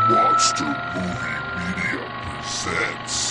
Monster Movie Media presents.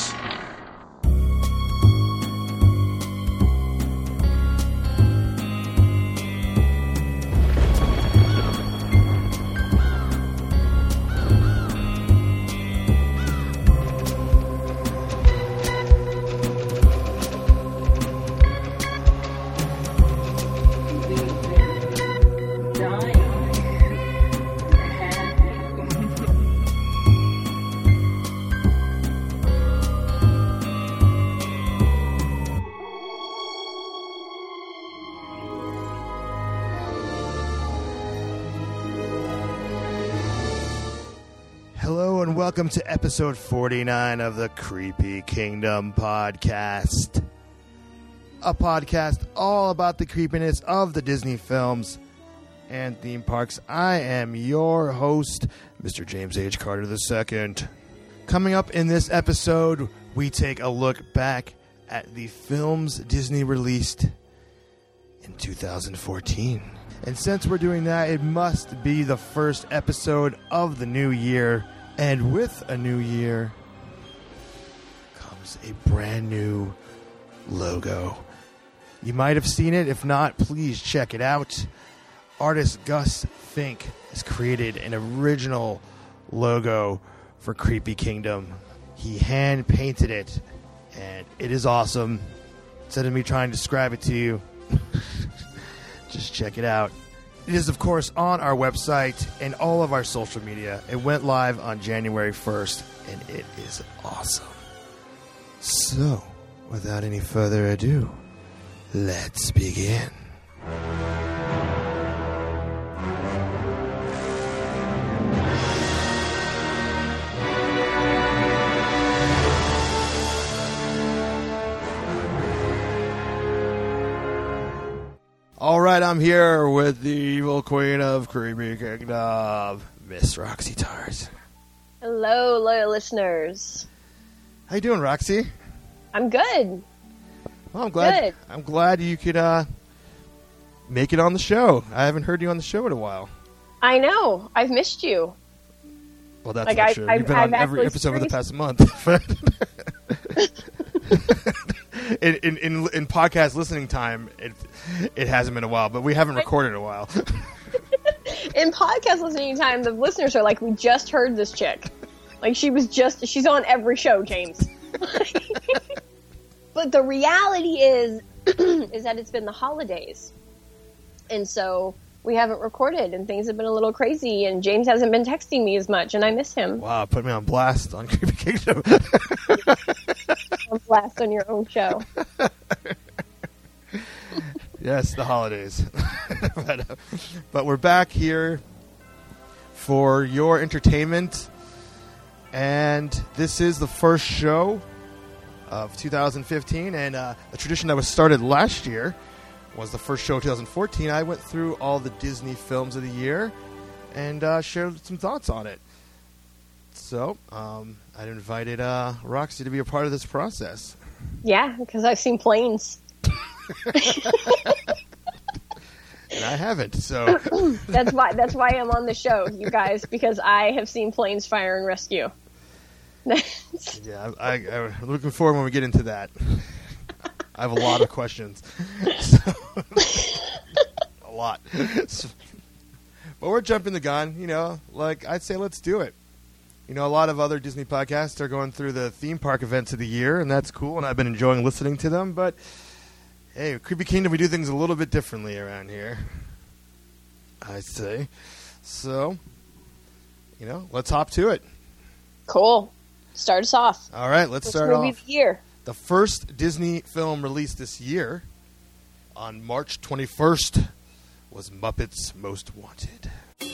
Hello and welcome to episode 49 of the Creepy Kingdom podcast. A podcast all about the creepiness of the Disney films and theme parks. I am your host, Mr. James H. Carter II. Coming up in this episode, we take a look back at the films Disney released in 2014. And since we're doing that, it must be the first episode of the new year. And with a new year comes a brand new logo. You might have seen it. If not, please check it out. Artist Gus Fink has created an original logo for Creepy Kingdom. He hand painted it, and it is awesome. Instead of me trying to describe it to you, just check it out. It is, of course, on our website and all of our social media. It went live on January 1st, and it is awesome. So, without any further ado, let's begin. All right, I'm here with the evil queen of Creepy Kingdom, Miss Roxy Tart. Hello, loyal listeners. How you doing, Roxy? I'm good. Well, I'm glad. Good. I'm glad you could make it on the show. I haven't heard you on the show in a while. I know. I've missed you. Well, that's not true. You've been on every episode of the past month. in podcast listening time, it hasn't been a while, but we haven't recorded in a while. In podcast listening time, the listeners are like, we just heard this chick. Like, she's on every show, James. But the reality is that it's been the holidays. And so we haven't recorded, and things have been a little crazy, and James hasn't been texting me as much, and I miss him. Wow, put me on blast on Creepy Kingdom. On blast on your own show. Yes, the holidays. But we're back here for your entertainment, and this is the first show of 2015, and a tradition that was started last year was the first show of 2014. I went through all the Disney films of the year and shared some thoughts on it. So I invited Roxy to be a part of this process. Yeah, because I've seen planes. And I haven't, so that's why I'm on the show, you guys, because I have seen planes, fire, and rescue. Yeah, I'm looking forward when we get into that. I have a lot of questions. So, a lot. So, but we're jumping the gun, like I'd say let's do it. A lot of other Disney podcasts are going through the theme park events of the year, and that's cool, and I've been enjoying listening to them, but hey, Creepy Kingdom, we do things a little bit differently around here, I'd say. So, let's hop to it. Cool. Start us off. All right, let's start off. Movie of the year. The first Disney film released this year on March 21st was Muppets Most Wanted.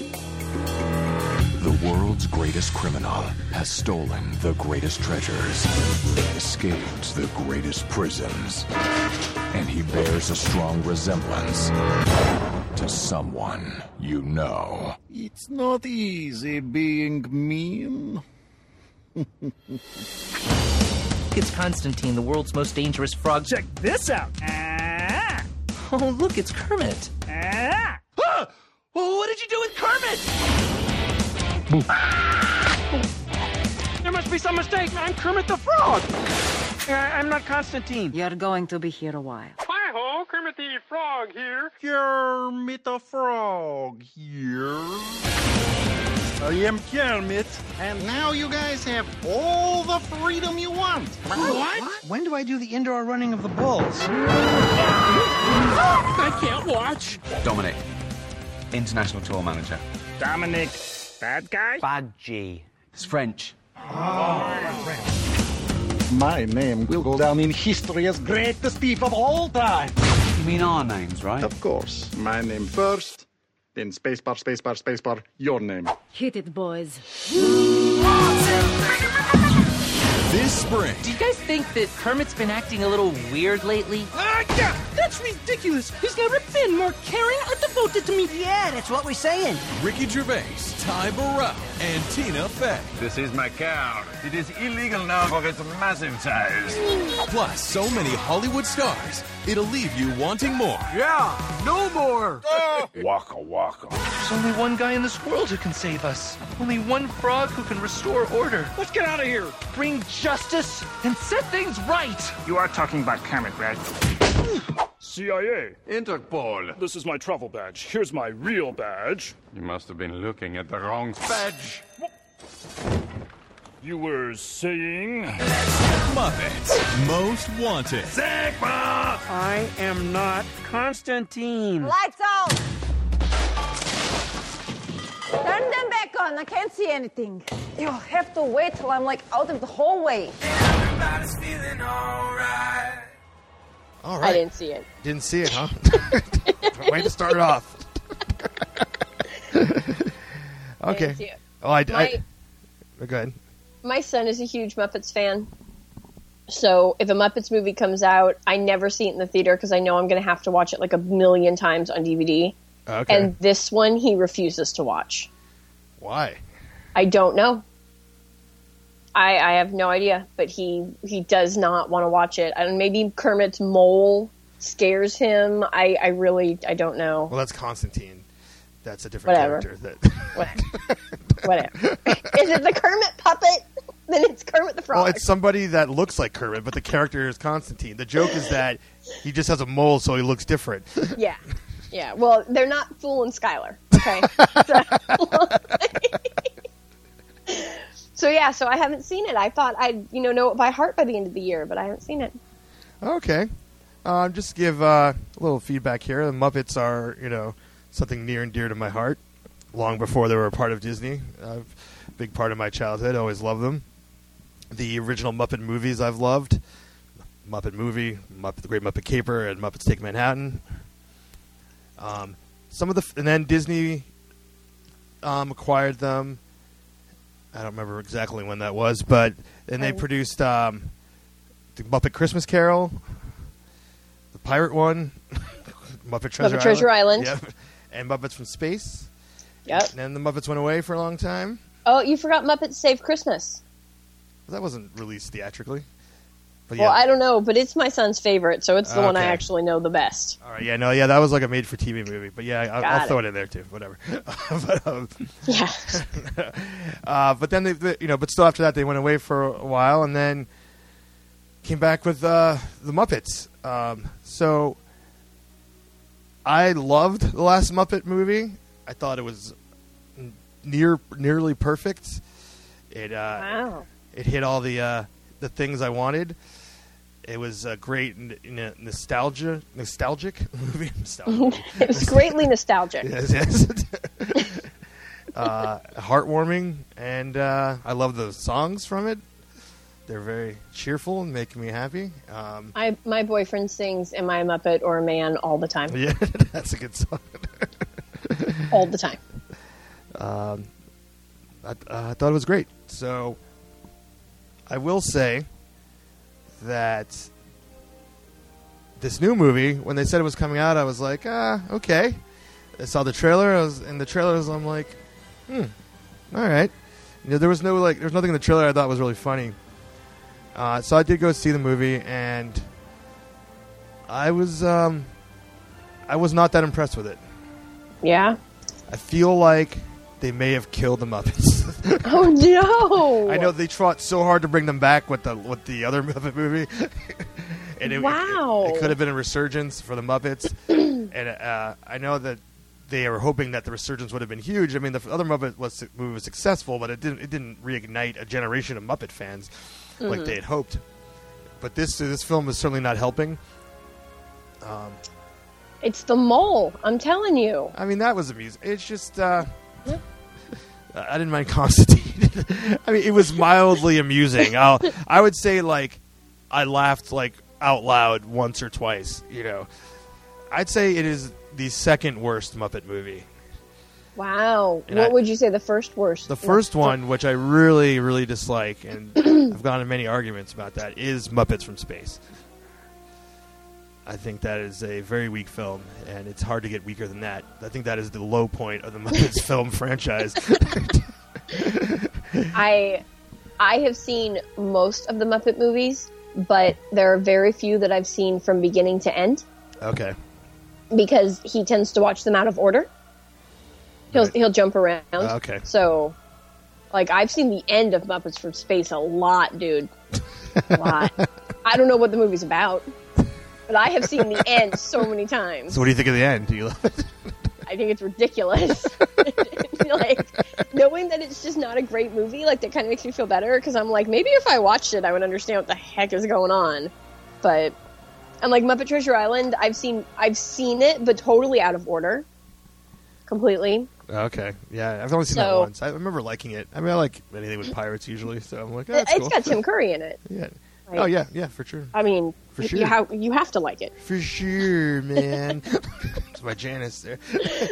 The world's greatest criminal has stolen the greatest treasures, escaped the greatest prisons, and he bears a strong resemblance to someone you know. It's not easy being mean. It's Constantine, the world's most dangerous frog. Check this out. Ah! Oh, look, it's Kermit. Ah! Well, what did you do with Kermit? be some mistake. I'm Kermit the Frog. I'm not Constantine. You're going to be here a while. Hi-ho, Kermit the Frog here. Kermit the Frog here. I am Kermit, and now you guys have all the freedom you want. What? When do I do the indoor running of the bulls? I can't watch. Dominic, international tour manager. Dominic, bad guy? Badgie. It's French. My name will go down in history as greatest thief of all time. You mean our names, right? Of course. My name first, then spacebar, spacebar, spacebar, your name. Hit it, boys. This spring, Do you guys think that Kermit's been acting a little weird lately? Yeah, that's ridiculous. He's never been more caring or devoted to me. Yeah, that's what we're saying. Ricky Gervais, Ty Burrell, and Tina Fey. This is my car. It is illegal now for its massive size. Plus, so many Hollywood stars, it'll leave you wanting more. Yeah, no more. Waka waka. There's only one guy in this world who can save us. Only one frog who can restore order. Let's get out of here. Bring justice and set things right. You are talking about Kermit, right? CIA. Interpol. This is my travel badge. Here's my real badge. You must have been looking at the wrong badge. You were saying? Muppets Most Wanted. Sigma! I am not Constantine. Lights out! Turn them back on. I can't see anything. You'll have to wait till I'm like out of the hallway. All right. I didn't see it. Didn't see it, huh? Way to start it off. Okay. Didn't see it. Oh, Go ahead. My son is a huge Muppets fan. So if a Muppets movie comes out, I never see it in the theater because I know I'm going to have to watch it like a million times on DVD. Okay. And this one he refuses to watch. Why? I don't know. I have no idea, but he does not want to watch it. And maybe Kermit's mole scares him. I don't know. Well, that's Constantine. That's a different character. Whatever. Is it the Kermit puppet? Then it's Kermit the Frog. Well, it's somebody that looks like Kermit, but the character is Constantine. The joke is that he just has a mole, so he looks different. Yeah. Yeah. Well, they're not fooling Skylar. Okay. So I haven't seen it. I thought I'd know it by heart by the end of the year, but I haven't seen it. Okay. Just give a little feedback here. The Muppets are, something near and dear to my heart. Long before they were a part of Disney. A big part of my childhood. I always loved them. The original Muppet movies I've loved. Muppet Movie, The Great Muppet Caper, and Muppets Take Manhattan. And then Disney acquired them. I don't remember exactly when that was, but then they produced the Muppet Christmas Carol, the pirate one, Muppet Treasure Island. Yep. And Muppets from Space. Yep. And then the Muppets went away for a long time. Oh, you forgot Muppets Save Christmas. That wasn't released theatrically. But Well, I don't know, but it's my son's favorite, so it's the one I actually know the best. All right, that was like a made-for-TV movie. But I'll throw it in there too. Whatever. Yeah. But then but still after that they went away for a while, and then came back with the Muppets. So I loved the last Muppet movie. I thought it was nearly perfect. Wow. It hit all the things I wanted. It was a great nostalgic movie. It was greatly nostalgic. Yes. Heartwarming, and I love the songs from it. They're very cheerful and make me happy. My boyfriend sings "Am I a Muppet or a Man" all the time. Yeah, that's a good song. All the time. I thought it was great. So I will say that this new movie, when they said it was coming out, I was like, okay. I saw the trailer. I'm like, all right. There was nothing in the trailer I thought was really funny. So I did go see the movie, and I was not that impressed with it. Yeah. I feel like they may have killed the Muppets. Oh no! I know they fought so hard to bring them back with the other Muppet movie. And it could have been a resurgence for the Muppets. And I know that they were hoping that the resurgence would have been huge. I mean, the other Muppet movie was successful, but it didn't reignite a generation of Muppet fans like they had hoped. But this film is certainly not helping. It's the mole. I'm telling you. I mean, that was amusing. It's just I didn't mind Constantine. I mean, it was mildly amusing. I would say like I laughed like out loud once or twice. You know, I'd say it is the second worst Muppet movie. Wow. And what would you say the first worst? The first one, which I really, really dislike, and I've gone in many arguments about that, is Muppets from Space. I think that is a very weak film, and it's hard to get weaker than that. I think that is the low point of the Muppets film franchise. I have seen most of the Muppet movies, but there are very few that I've seen from beginning to end. Okay. Because he tends to watch them out of order. He'll jump around. Okay. So, like, I've seen the end of Muppets from Space a lot, dude. A lot. I don't know what the movie's about, but I have seen the end so many times. So what do you think of the end? Do you love it? I think it's ridiculous. Like, knowing that it's just not a great movie, like, that kind of makes me feel better, because I'm like, maybe if I watched it, I would understand what the heck is going on. But, and like, Muppet Treasure Island, I've seen it, but totally out of order. Completely. Okay. Yeah, I've only seen that once. I remember liking it. I mean, I like anything with pirates usually, so I'm like, oh, that's cool. It's got Tim Curry in it. Yeah. Like, oh, yeah, for sure. I mean, for sure. You have to like it. For sure, man. It's my Janice there.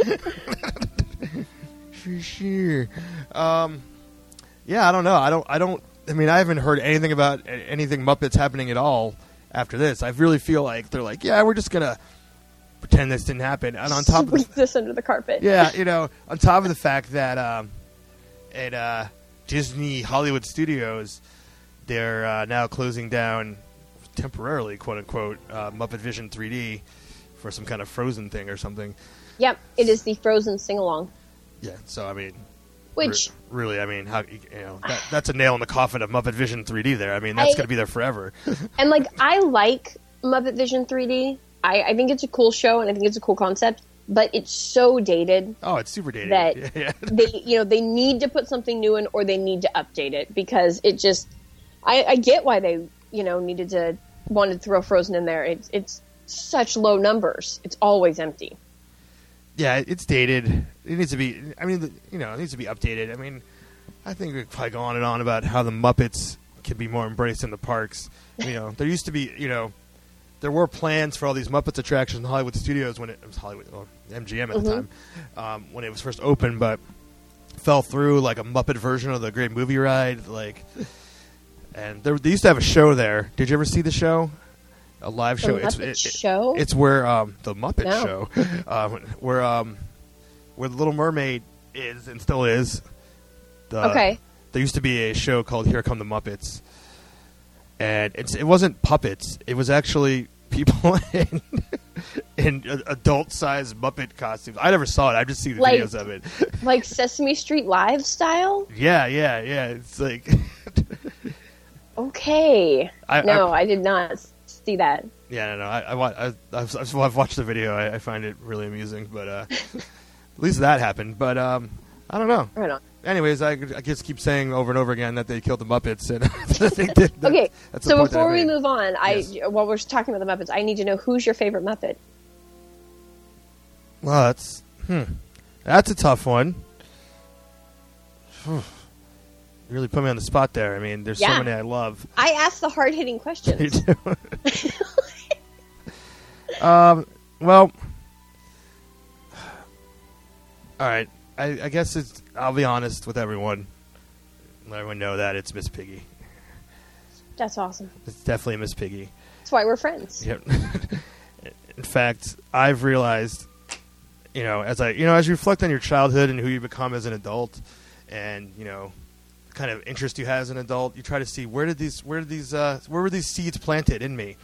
For sure. Yeah, I don't know. I mean, I haven't heard anything about anything Muppets happening at all after this. I really feel like they're like, yeah, we're just going to pretend this didn't happen. And on top of this under the carpet. Yeah, you know, on top of the fact that at Disney Hollywood Studios, they're now closing down temporarily, quote unquote, Muppet Vision 3D for some kind of Frozen thing or something. Yep, it is the Frozen sing-along. Yeah, so I mean, which really, I mean, how that's a nail in the coffin of Muppet Vision 3D. There, I mean, that's going to be there forever. And like, I like Muppet Vision 3D. I think it's a cool show, and I think it's a cool concept, but it's so dated. Oh, it's super dated. That they need to put something new in, or they need to update it, because it just. I get why they wanted to throw Frozen in there. It's such low numbers. It's always empty. Yeah, it's dated. It needs to be. I mean, it needs to be updated. I mean, I think we could probably go on and on about how the Muppets can be more embraced in the parks. There used to be, there were plans for all these Muppets attractions in Hollywood Studios when it was MGM at the time, when it was first opened, but fell through like a Muppet version of the Great Movie Ride, like. And they used to have a show there. Did you ever see the show? A live show. Show? It's where the Muppet Show, where the Little Mermaid is and still is. Okay. There used to be a show called Here Come the Muppets, and it wasn't puppets. It was actually people in adult-sized Muppet costumes. I never saw it. I just see the videos of it. Like Sesame Street Live style? Yeah. It's like. Okay. I did not see that. Yeah, no. I've watched the video. I find it really amusing, but at least that happened. But I don't know. Right on. Anyways, I just keep saying over and over again that they killed the Muppets, and I think that okay. That's so before we move on, yes. While we're talking about the Muppets, I need to know who's your favorite Muppet. Well, that's a tough one. You really put me on the spot there. I mean, there's so many I love. I ask the hard-hitting questions. You do. Well, all right. I guess I'll be honest with everyone. Let everyone know that it's Miss Piggy. That's awesome. It's definitely Miss Piggy. That's why we're friends. Yep. In fact, I've realized, as you reflect on your childhood and who you become as an adult, and the kind of interest you have as an adult, you try to see where were these seeds planted in me.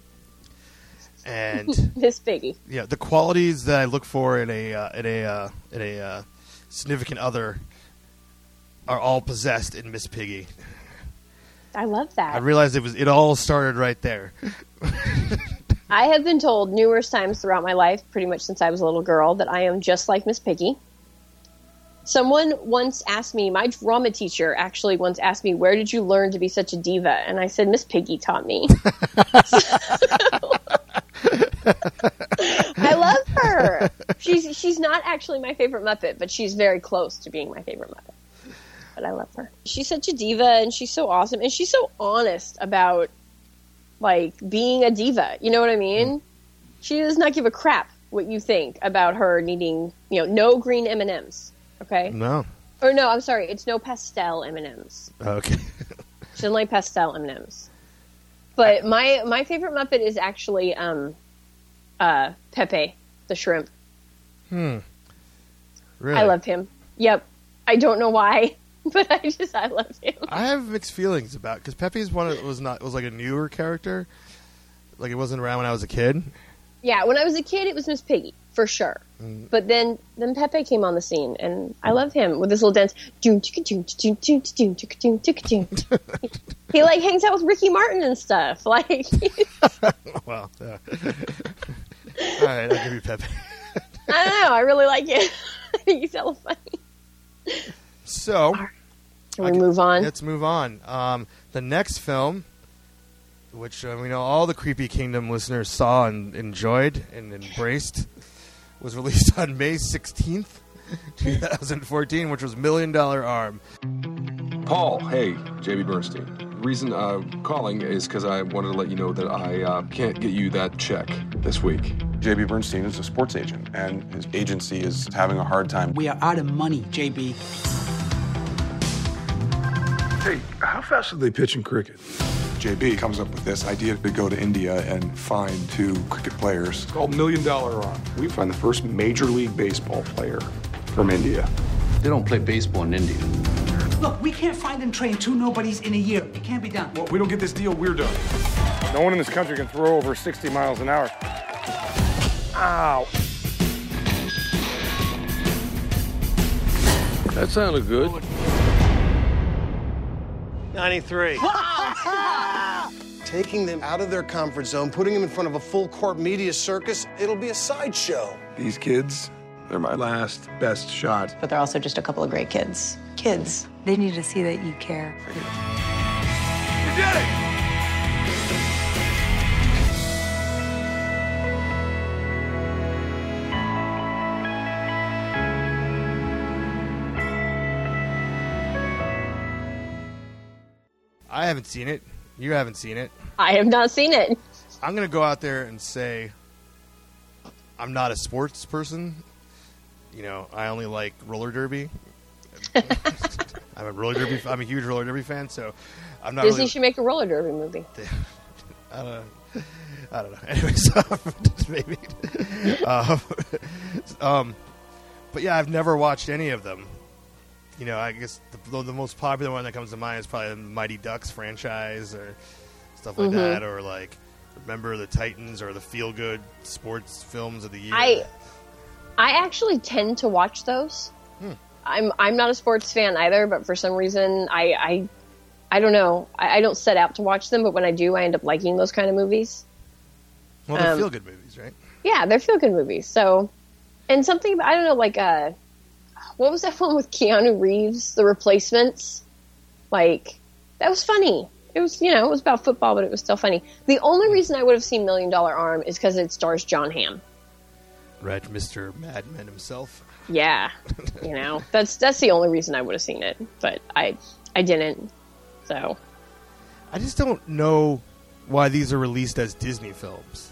And Miss Piggy. Yeah, the qualities that I look for in a significant other are all possessed in Miss Piggy. I love that. I realized it all started right there. I have been told numerous times throughout my life, pretty much since I was a little girl, that I am just like Miss Piggy. Someone once asked me, my drama teacher actually once asked me, where did you learn to be such a diva? And I said, Miss Piggy taught me. I love her. She's not actually my favorite Muppet, but she's very close to being my favorite Muppet. But I love her. She's such a diva, and she's so awesome, and she's so honest about, like, being a diva. You know what I mean? She does not give a crap what you think about her needing, no green M&Ms. Okay? No. Or no, I'm sorry. It's no pastel M&Ms. Okay. She doesn't like pastel M&Ms. But my favorite Muppet is actually Pepe, the shrimp. Really? I love him. Yep. I don't know why, but I love him. I have mixed feelings about, because Pepe's was like a newer character. Like, it wasn't around when I was a kid. Yeah, when I was a kid, it was Miss Piggy, for sure. But then Pepe came on the scene, and I love him with this little dance. He like hangs out with Ricky Martin and stuff. Like, well, yeah. All right, I'll give you Pepe. I don't know. I really like it. I think he's hella funny. So, can we move on? Let's move on. The next film, which we know all the Creepy Kingdom listeners saw and enjoyed and embraced, was released on May 16th, 2014, which was $1 Million Arm. Paul, hey, JB Bernstein. The reason I'm calling is because I wanted to let you know that I can't get you that check this week. JB Bernstein is a sports agent, and his agency is having a hard time. We are out of money, JB. Hey, how fast do they pitch in cricket? JB comes up with this idea to go to India and find 2 cricket players. It's called $1 Million Arm. We find the first Major League Baseball player from India. They don't play baseball in India. Look, we can't find and train 2 nobodies in a year. It can't be done. Well, we don't get this deal, we're done. No one in this country can throw over 60 miles an hour. Ow. That sounded good. 93. Taking them out of their comfort zone, putting them in front of a full-court media circus, it'll be a sideshow. These kids, they're my last best shot. But they're also just a couple of great kids. Kids. They need to see that you care. You did it! I haven't seen it. You haven't seen it. I have not seen it. I'm going to go out there and say I'm not a sports person. I only like roller derby. I'm a huge roller derby fan, so I'm not Disney should make a roller derby movie. I don't know. Anyways, maybe. But yeah, I've never watched any of them. I guess the most popular one that comes to mind is probably the Mighty Ducks franchise or stuff like that, or like Remember the Titans or the feel-good sports films of the year. I actually tend to watch those. I'm not a sports fan either, but for some reason I don't know. I don't set out to watch them, but when I do, I end up liking those kind of movies. Well, they're feel-good movies, right? Yeah, they're feel-good movies. So, and something about, I don't know, like what was that one with Keanu Reeves, The Replacements? Like, that was funny. It was, it was about football, but it was still funny. The only reason I would have seen $1 Million Arm is because it stars John Hamm. Right, Mr. Madman himself. Yeah, that's the only reason I would have seen it, but I didn't. So, I just don't know why these are released as Disney films.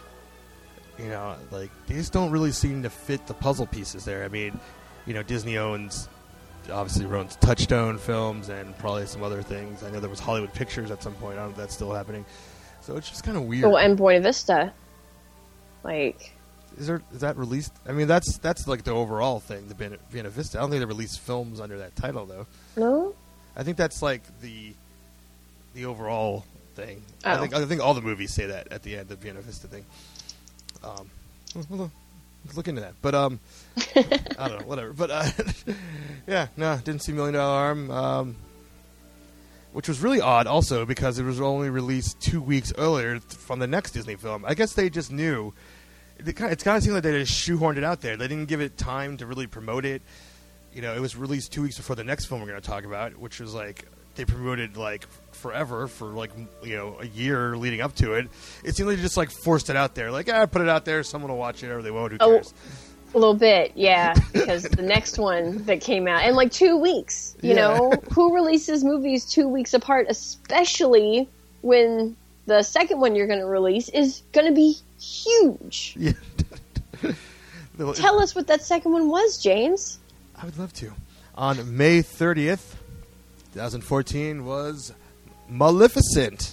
Like, they just don't really seem to fit the puzzle pieces there. I mean, Disney obviously owns Touchstone Films and probably some other things. I know there was Hollywood Pictures at some point. I don't know if that's still happening. So it's just kind of weird. Oh, and Buena Vista. Like, is that released? I mean, that's like the overall thing, the Buena Vista. I don't think they released films under that title, though. No? I think that's like the overall thing. Oh. I think all the movies say that at the end, the Buena Vista thing. Hold on. Let's look into that. But I don't know, whatever. But didn't see $1 Million Arm, which was really odd also because it was only released 2 weeks earlier from the next Disney film. I guess they just knew. It kind of seemed like they just shoehorned it out there. They didn't give it time to really promote it. You know, it was released 2 weeks before the next film we're going to talk about, which was like they promoted like forever for like, you know, a year leading up to it. It seemed like they just like forced it out there. Like, put it out there, someone will watch it or they won't, who cares? A little bit, yeah, because the next one that came out in like 2 weeks, you know, who releases movies 2 weeks apart, especially when the second one you're going to release is going to be huge. Yeah. Tell us what that second one was, James. I would love to. On May 30th, 2014 was Maleficent.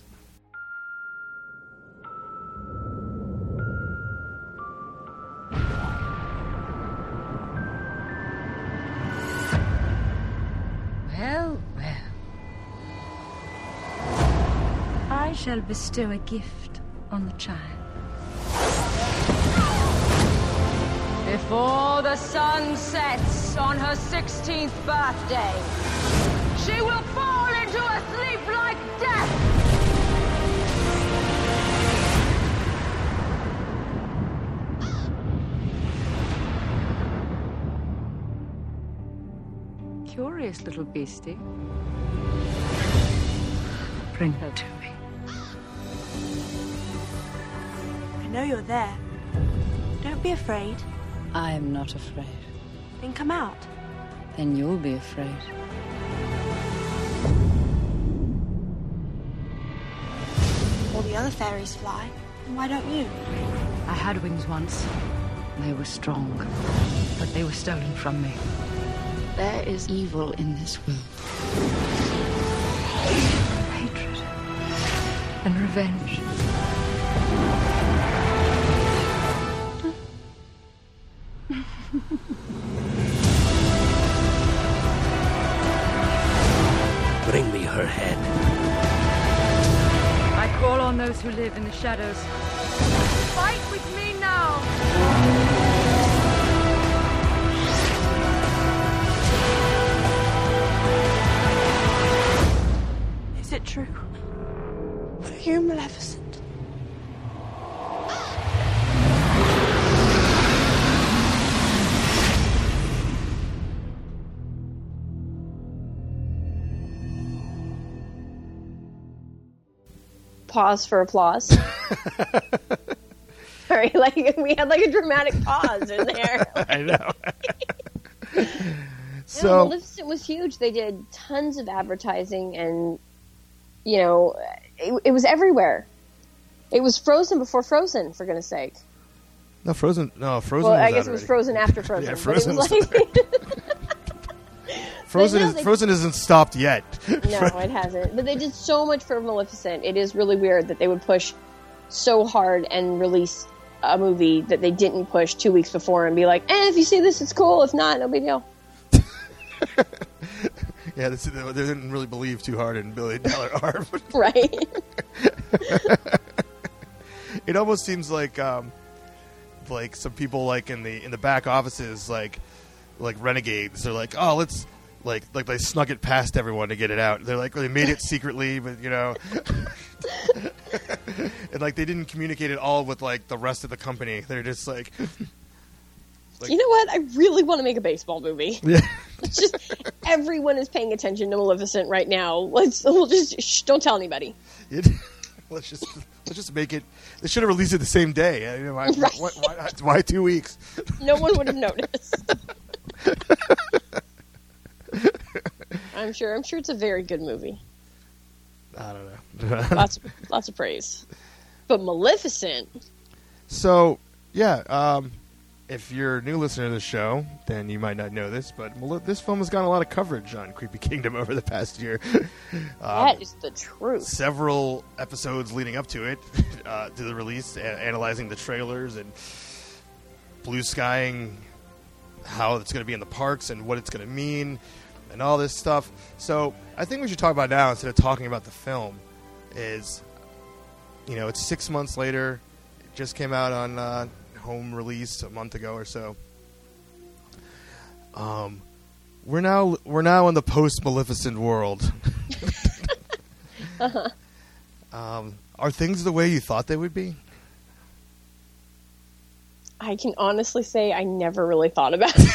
Well, well. I shall bestow a gift on the child. Before the sun sets on her 16th birthday, she will fall into a sleep like death. Curious little beastie. Bring her to me. I know you're there. Don't be afraid. I am not afraid. Then come out. Then you'll be afraid. All the other fairies fly. Why don't you? I had wings once. They were strong, but they were stolen from me. There is evil in this world. Hatred and revenge. Bring me her head. I call on those who live in the shadows. Fight with me now! Is it true? Are you Maleficent? Pause for applause. Sorry, like we had like a dramatic pause in there. I know. So Maleficent was huge. They did tons of advertising, and you know, it was everywhere. It was Frozen before Frozen, for goodness sake. No, Frozen. Well, I guess it was Frozen after Frozen. Yeah, Frozen but it was like Frozen isn't stopped yet. No, it hasn't. But they did so much for Maleficent. It is really weird that they would push so hard and release a movie that they didn't push 2 weeks before and be like, if you see this, it's cool. If not, no big deal. Yeah, they didn't really believe too hard in $1 Million Arm. Right. It almost seems like some people like in the back offices like renegades. They're like, oh, let's like they snuck it past everyone to get it out. They're like, they made it secretly, but you know, and like they didn't communicate it all with like the rest of the company. They're just like you know what? I really want to make a baseball movie. Yeah. It's just everyone is paying attention to Maleficent right now. We'll just don't tell anybody. Let's just make it. They should have released it the same day. You know, why 2 weeks? No one would have noticed. I'm sure it's a very good movie. I don't know. lots of praise. But Maleficent. So yeah, if you're a new listener to the show, then you might not know this, but this film has gotten a lot of coverage on Creepy Kingdom over the past year. That is the truth. Several episodes leading up to it, to the release, analyzing the trailers and blue skying how it's going to be in the parks and what it's going to mean and all this stuff. So I think we should talk about now instead of talking about the film is, you know, it's 6 months later. It just came out on home release a month ago or so. We're now in the post-Maleficent world. Are things the way you thought they would be? I can honestly say I never really thought about it.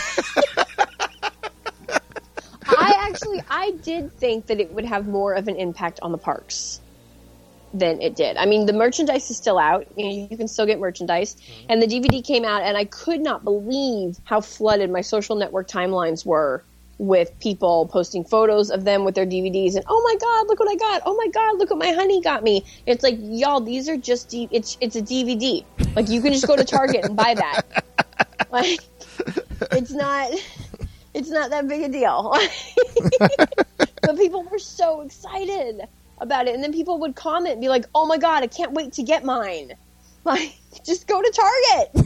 I did think that it would have more of an impact on the parks than it did. I mean, the merchandise is still out. You can still get merchandise. And the DVD came out, and I could not believe how flooded my social network timelines were with people posting photos of them with their DVDs. And, oh, my God, look what I got. Oh, my God, look what my honey got me. It's like, y'all, these are just it's a DVD. Like, you can just go to Target and buy that. Like, it's not that big a deal. But people were so excited about it. And then people would comment and be like, oh my God, I can't wait to get mine. Like, just go to Target.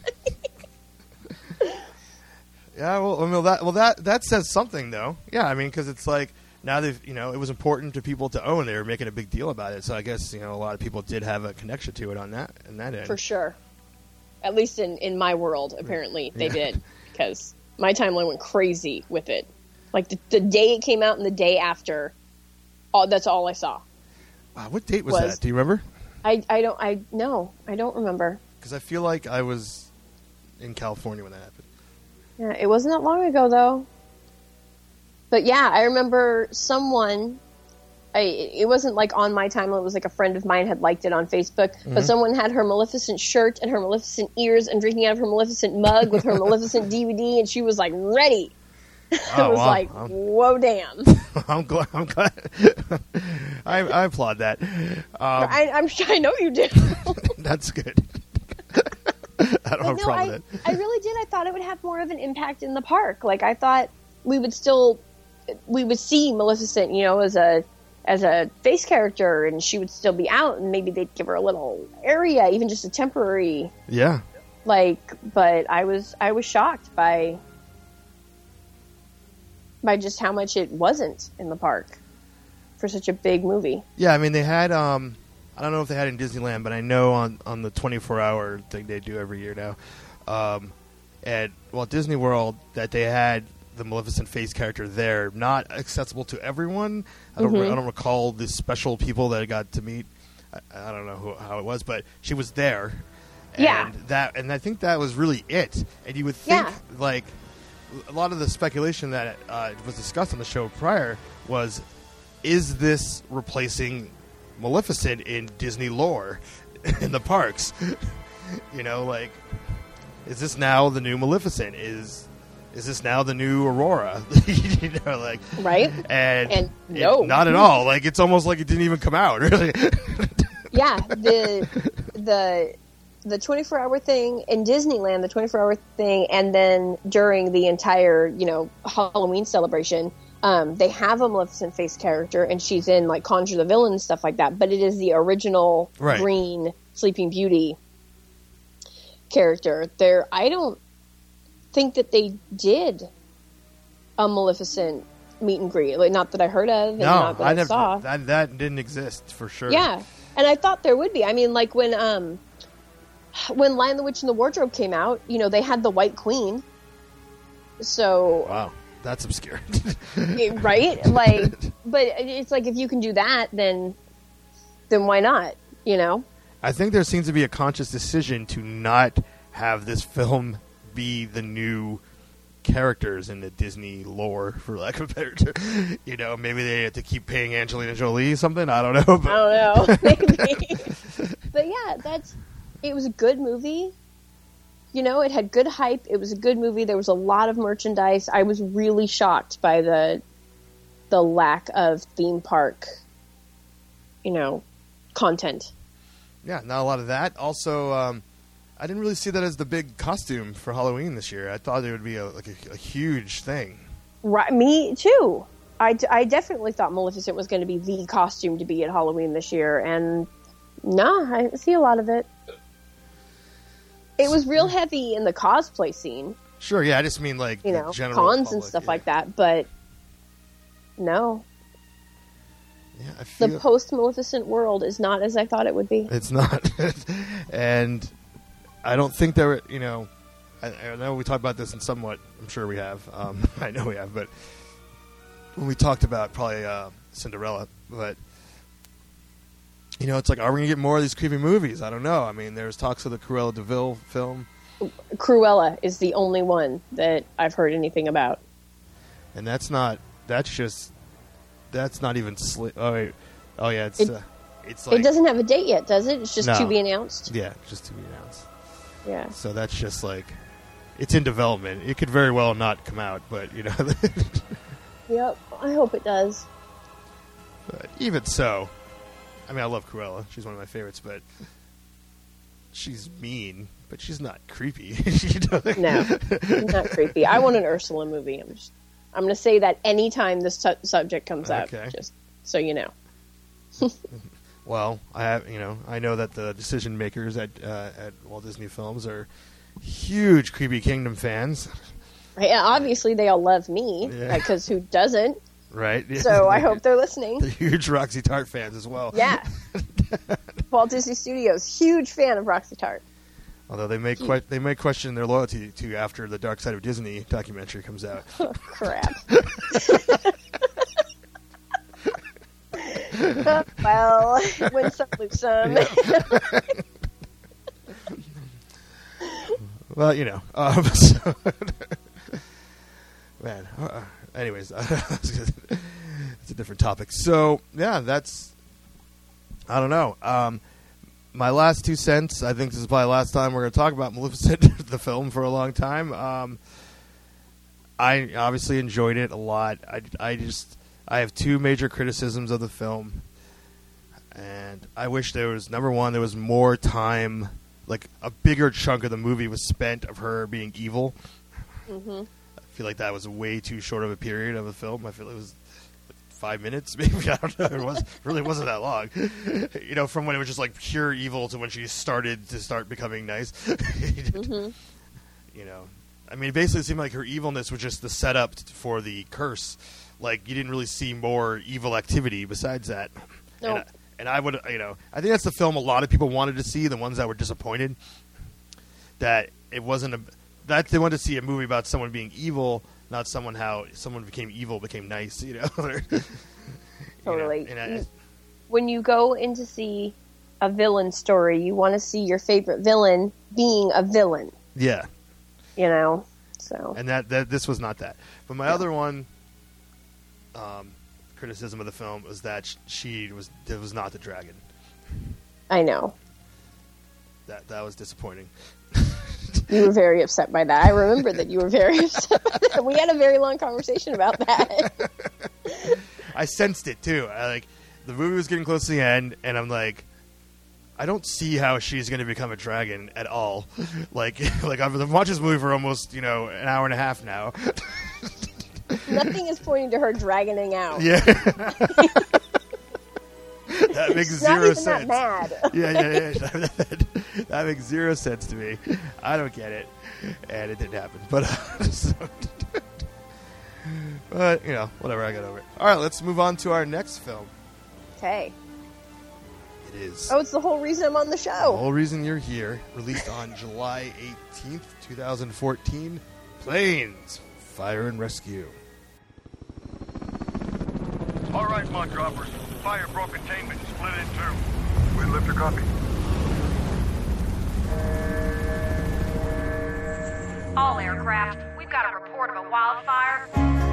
Yeah, that says something, though. Yeah, I mean, because it's like, now they've, it was important to people to own. They were making a big deal about it. So I guess, a lot of people did have a connection to it on that end. For sure. At least in my world, apparently, they did. Because my timeline went crazy with it. Like, the day it came out and the day after, that's all I saw. Wow, what date was that? Do you remember? I don't remember. Because I feel like I was in California when that happened. Yeah, it wasn't that long ago, though. But yeah, I remember someone... it wasn't like on my timeline. It was like a friend of mine had liked it on Facebook. Mm-hmm. But someone had her Maleficent shirt and her Maleficent ears and drinking out of her Maleficent mug with her Maleficent DVD, and she was like ready. I was like, whoa, damn. I'm glad. I applaud that. I know you do. That's good. I don't have a problem with it. I really did. I thought it would have more of an impact in the park. Like, I thought we would see Maleficent, as a face character, and she would still be out, and maybe they'd give her a little area, even just a temporary. Yeah. But I was shocked by just how much it wasn't in the park for such a big movie. Yeah, I mean, they had, I don't know if they had it in Disneyland, but I know on the 24-hour thing they do every year now, at Walt Disney World, that they had the Maleficent face character there, not accessible to everyone. I don't recall the special people that I got to meet. I don't know how it was, but she was there. And and I think that was really it. And you would think, like, a lot of the speculation that was discussed on the show prior was, is this replacing Maleficent in Disney lore in the parks? Like, is this now the new Maleficent? Is this now the new Aurora? Right? And no, not at all. Like, it's almost like it didn't even come out. Really? Yeah, the 24-hour thing in Disneyland, the 24-hour thing, and then during the entire Halloween celebration, they have a Maleficent face character, and she's in like Conjure the Villain and stuff like that. But it is the original green Sleeping Beauty character. I don't think that they did a Maleficent meet and greet. Like, not that I heard of. And not that I saw. That didn't exist for sure. Yeah, and I thought there would be. I mean, like when Lion, the Witch, and the Wardrobe came out, they had the White Queen. So wow, that's obscure, right? Like, but it's like, if you can do that, then why not? I think there seems to be a conscious decision to not have this film be the new characters in the Disney lore, for lack of a better term. Maybe they have to keep paying Angelina Jolie something. I don't know. But. I don't know. Maybe. But yeah, it was a good movie. It had good hype. It was a good movie. There was a lot of merchandise. I was really shocked by the lack of theme park, content. Yeah, not a lot of that. Also, I didn't really see that as the big costume for Halloween this year. I thought it would be a huge thing. Right, me too. I definitely thought Maleficent was going to be the costume to be at Halloween this year, and I didn't see a lot of it. It was real heavy in the cosplay scene. Sure, yeah, I just mean like the general cons public, and stuff like that, but no. Yeah, the post-Maleficent world is not as I thought it would be. It's not. And I don't think there were, I know we talked about this in somewhat, I'm sure we have. I know we have, but when we talked about probably Cinderella, but, it's like, are we going to get more of these creepy movies? I don't know. I mean, there's talks of the Cruella de Vil film. Cruella is the only one that I've heard anything about. And that's not even oh yeah, it's like, it doesn't have a date yet, does it? It's just no. to be announced? Yeah, just to be announced. Yeah. So that's just like, it's in development. It could very well not come out, but, Yep, I hope it does. But even so, I mean, I love Cruella. She's one of my favorites, but she's mean, but she's not creepy. No, not creepy. I want an Ursula movie. I'm going to say that anytime this subject comes up, just so you know. Well, I know that the decision makers at Walt Disney Films are huge Creepy Kingdom fans. Yeah, obviously they all love me, because who doesn't? Right. So I hope they're listening. They're huge Roxy Tart fans as well. Yeah. Walt Disney Studios, huge fan of Roxy Tart. Although they may question their loyalty to after the Dark Side of Disney documentary comes out. Oh, crap. Well, win some, lose some. Well, so man. Anyways, it's a different topic. So yeah, I don't know. My last 2 cents. I think this is probably the last time we're going to talk about Maleficent, the film, for a long time. I obviously enjoyed it a lot. I have 2 major criticisms of the film, and I wish there was, number one, there was more time, like a bigger chunk of the movie was spent of her being evil. Mm-hmm. I feel like that was way too short of a period of a film. I feel it was 5 minutes, maybe. I don't know. It really wasn't that long. From when it was just like pure evil to when she started becoming nice. Mm-hmm. I mean, basically it seemed like her evilness was just the setup for the curse. Like, you didn't really see more evil activity besides that. Nope. And I would, I think that's the film a lot of people wanted to see, the ones that were disappointed. That it wasn't that they wanted to see a movie about someone being evil, not how someone became evil, became nice, Totally. When you go in to see a villain story, you want to see your favorite villain being a villain. Yeah. So. And that this was not that. But my other one, criticism of the film was that it was not the dragon. I know. That was disappointing. You were very upset by that. I remember that you were very upset by that. We had a very long conversation about that. I sensed it too. The movie was getting close to the end, and I'm like, I don't see how she's going to become a dragon at all. I've been watching this movie for almost an hour and a half now. Nothing is pointing to her dragoning out. Yeah. That makes zero sense. Not even that mad. Yeah. That makes zero sense to me. I don't get it, and it didn't happen. But, whatever. I got over it. All right, let's move on to our next film. Okay. It is. Oh, it's the whole reason I'm on the show. The whole reason you're here. Released on July 18th, 2014. Planes, Fire and Rescue. All right, mud droppers. Fire broke containment. Split in two. Wind lifter copy. All aircraft, we've got a report of a wildfire.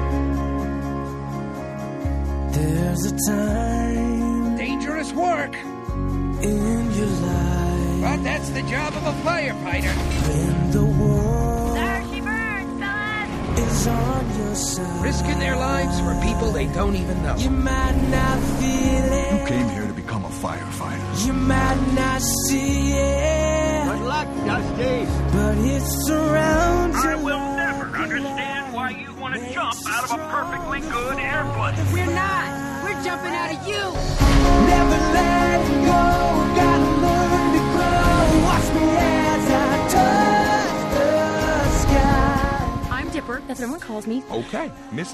There's a time. Dangerous work. In your life. But that's the job of a firefighter. When the world. There she burns, fellas. Is on your side. Risking their lives for people they don't even know. You might not feel it. You came here to become a firefighter. You might not see it. Good luck, Dusty. But it surrounds you. I will never understand why you want to jump out of a perfectly good airplane. We're not. We're jumping out of you. Never let go. Gotta learn to grow. Watch me as I touch the sky. I'm Dipper. That's what everyone calls me. Okay. Miss.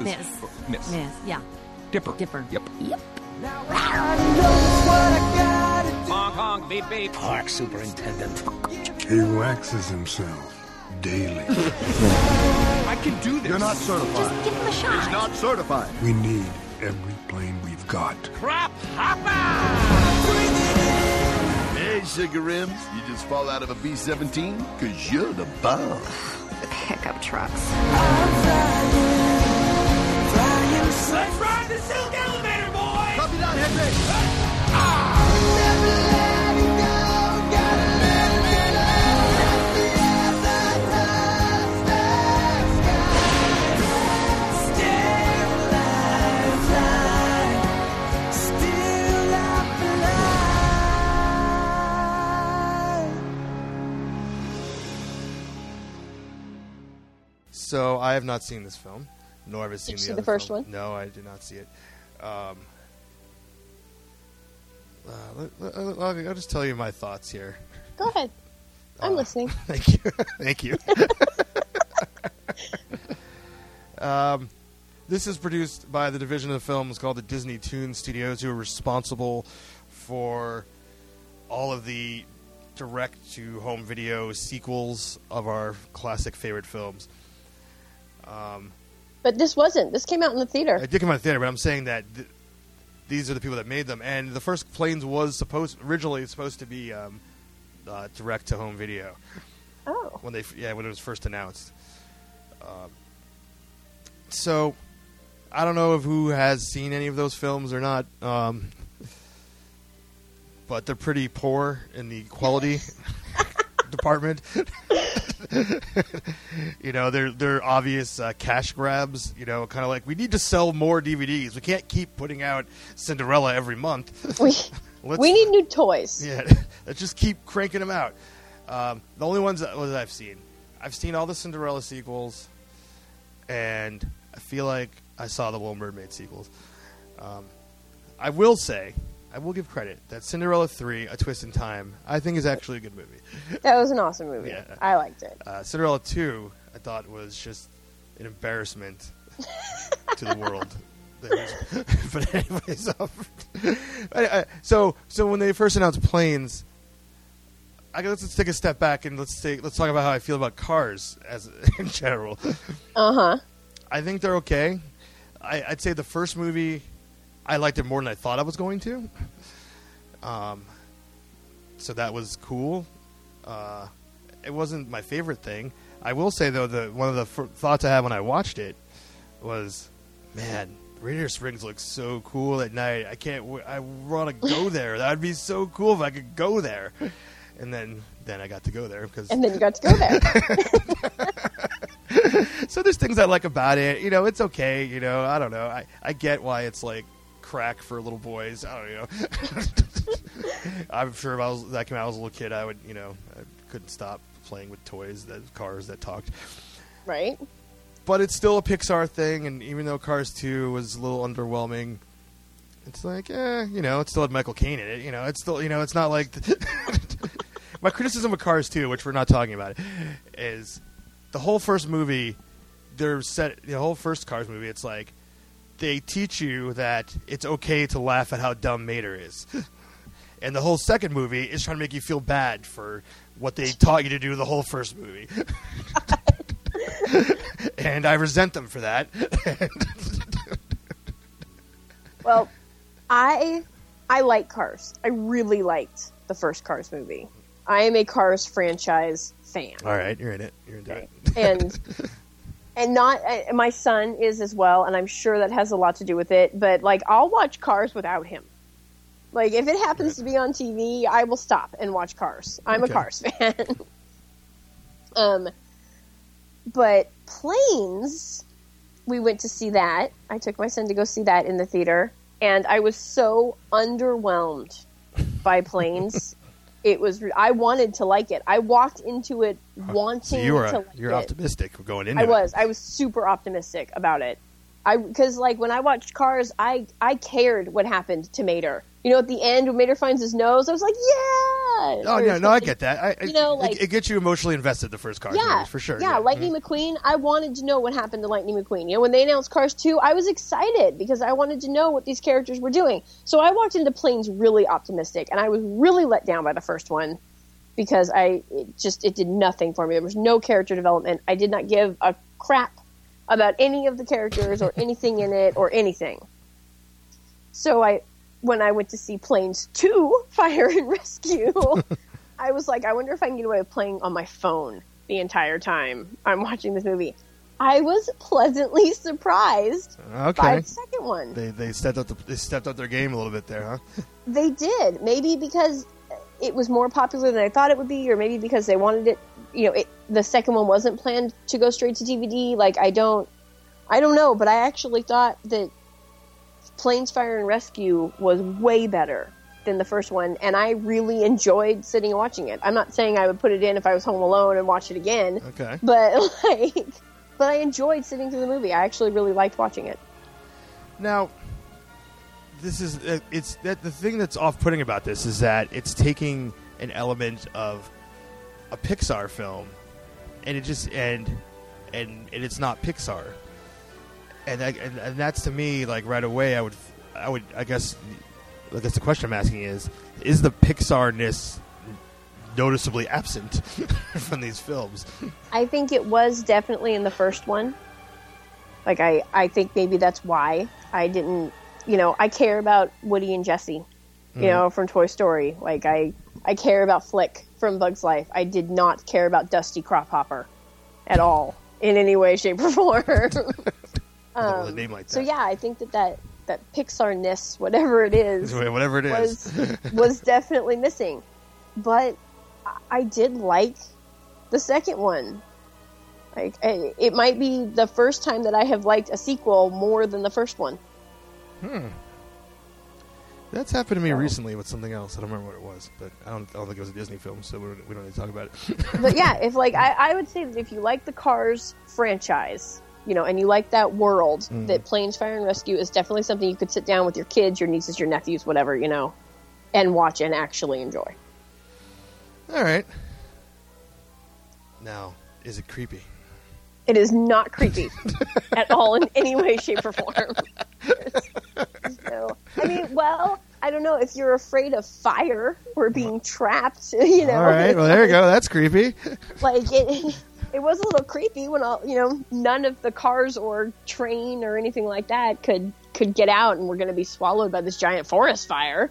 Yeah. Dipper. Dipper. Yep. Now I know what I gotta do. Monk, honk, beep, beep. Park superintendent. He waxes himself daily. I can do this. You're not certified. Just give him a shot. He's not certified. We need every plane we've got. Crap hopper! Hey, Sugar Rims, you just fall out of a B-17? Because you're the bomb. Pickup trucks. Let's ride the silk elevator, boy! Copy that, Henry! So I have not seen this film, nor have I seen Did you see other the first film. one? No, I did not see it. I'll just tell you my thoughts here. Go ahead. I'm listening. Thank you. Thank you. This is produced by the division of films called the Disney Toon Studios, who are responsible for all of the direct-to-home video sequels of our classic favorite films. But this wasn't. This came out in the theater. It did come out in the theater, but I'm saying that these are the people that made them. And the first Planes was originally supposed to be direct-to-home video. Oh. When it was first announced. So, I don't know who has seen any of those films or not. But they're pretty poor in the quality department. You know, they're obvious cash grabs. You know, kind of like, we need to sell more DVDs. We can't keep putting out Cinderella every month. We need new toys. Yeah, let's just keep cranking them out. The only ones that I've seen all the Cinderella sequels, and I feel like I saw the Little Mermaid sequels. I will give credit that Cinderella 3, A Twist in Time, I think is actually a good movie. That was an awesome movie. Yeah. I liked it. Cinderella 2, I thought was just an embarrassment to the world. But anyways, so when they first announced Planes, let's take a step back and let's talk about how I feel about Cars as in general. Uh-huh. I think they're okay. I'd say the first movie, I liked it more than I thought I was going to. So that was cool. It wasn't my favorite thing. I will say, though, one of the thoughts I had when I watched it was, man, Radiator Springs looks so cool at night. I want to go there. That would be so cool if I could go there. And then I got to go there. And then you got to go there. So there's things I like about it. You know, it's okay. You know, I don't know. I get why it's like crack for little boys. I don't know. I'm sure if that came out as a little kid, I couldn't stop playing with cars that talked. Right. But it's still a Pixar thing, and even though Cars 2 was a little underwhelming, it's like, it still had Michael Caine in it. You know, it's still, it's not like my criticism of Cars 2, which we're not talking about, is the whole first movie. The whole first Cars movie. It's like they teach you that it's okay to laugh at how dumb Mater is, and the whole second movie is trying to make you feel bad for what they taught you to do the whole first movie. And I resent them for that. Well, I like Cars. I really liked the first Cars movie. I am a Cars franchise fan. All right, you're in it. You're into it. And my son is as well, and I'm sure that has a lot to do with it. But like, I'll watch Cars without him. Like, if it happens to be on TV, I will stop and watch Cars. I'm a Cars fan. But Planes, we went to see that. I took my son to go see that in the theater, and I was so underwhelmed by Planes. I wanted to like it. I walked into it wanting to like it. You're optimistic going into it. I was super optimistic about it. Because like when I watched Cars, I cared what happened to Mater. You know, at the end when Mater finds his nose, I was like, Oh, or no, I get that. You know, like- it gets you emotionally invested, the first Cars movies, for sure. Yeah, Lightning McQueen, I wanted to know what happened to Lightning McQueen. You know, when they announced Cars 2, I was excited because I wanted to know what these characters were doing. So I walked into Planes really optimistic, and I was really let down by the first one because it did nothing for me. There was no character development. I did not give a crap about any of the characters or anything in it or anything. So when I went to see Planes 2, Fire and Rescue, I was like, I wonder if I can get away with playing on my phone the entire time I'm watching this movie. I was pleasantly surprised by the second one. They stepped up their game a little bit there, huh? They did. Maybe because it was more popular than I thought it would be, or maybe because they wanted it. You know, the second one wasn't planned to go straight to DVD. Like, I don't know, but I actually thought that Planes, Fire and Rescue was way better than the first one, and I really enjoyed sitting and watching it. I'm not saying I would put it in if I was home alone and watch it again. Okay. But I enjoyed sitting through the movie. I actually really liked watching it. Now, this is it's that the thing that's off-putting about this is that it's taking an element of a Pixar film, and it's not Pixar. And that's, to me, like, right away, I guess the question I'm asking is the Pixar-ness noticeably absent from these films? I think it was definitely in the first one. Like, I think maybe that's why I didn't, I care about Woody and Jessie, from Toy Story. Like, I care about Flick from Bug's Life. I did not care about Dusty Crophopper at all, in any way, shape, or form. A name like that. So yeah, I think that Pixar-ness, whatever it is, was definitely missing. But I did like the second one. Like, it might be the first time that I have liked a sequel more than the first one. That's happened to me recently with something else. I don't remember what it was, but I don't think it was a Disney film, so we don't need to talk about it. But yeah, I would say that if you like the Cars franchise, and you like that world, that Planes, Fire and Rescue is definitely something you could sit down with your kids, your nieces, your nephews, whatever, and watch and actually enjoy. All right. Now, is it creepy? It is not creepy at all in any way, shape, or form. I don't know. If you're afraid of fire or being trapped, All right. Well, there you go. That's creepy. Like, it was a little creepy when none of the cars or train or anything like that could get out, and we're going to be swallowed by this giant forest fire.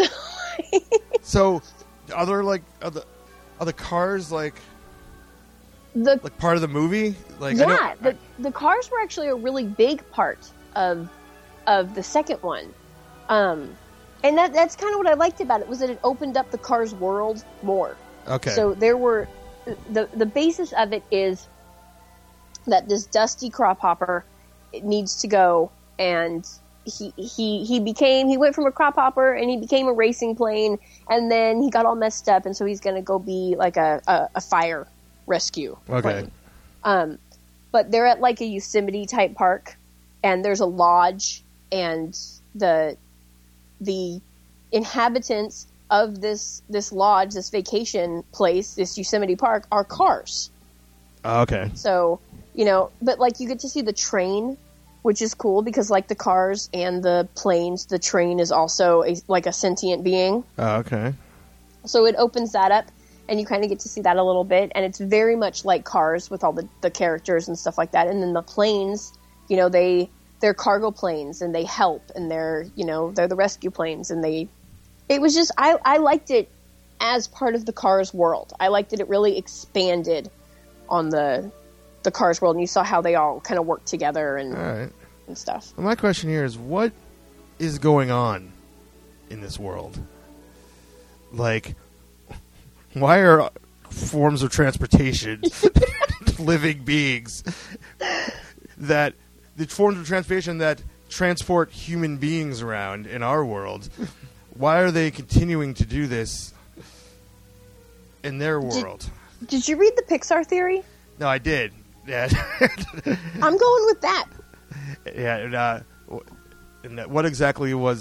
So, are the cars like part of the movie? Like, yeah, the cars were actually a really big part of the second one, and that's kind of what I liked about it, was that it opened up the Cars world more. Okay. So there were the basis of it is that this Dusty Crophopper needs to go, and he went from a Crophopper and he became a racing plane, and then he got all messed up, and so he's going to go be like a fire rescue plane. But they're at like a Yosemite type park, and there's a lodge, and the inhabitants of this lodge, this vacation place, this Yosemite Park, are cars. Okay. So, but like you get to see the train, which is cool because like the cars and the planes, the train is also like a sentient being. Okay. So it opens that up, and you kind of get to see that a little bit, and it's very much like Cars with all the characters and stuff like that. And then the planes, they're cargo planes, and they help, and they're the rescue planes, and it was just, I liked it as part of the Cars world. I liked that it really expanded on the Cars world, and you saw how they all kind of work together and stuff. Well, my question here is, what is going on in this world? Like, why are forms of transportation living beings the forms of transportation that transport human beings around in our world, why are they continuing to do this in their world? Did you read the Pixar theory? No, I did. Yeah. I'm going with that. Yeah. And what exactly was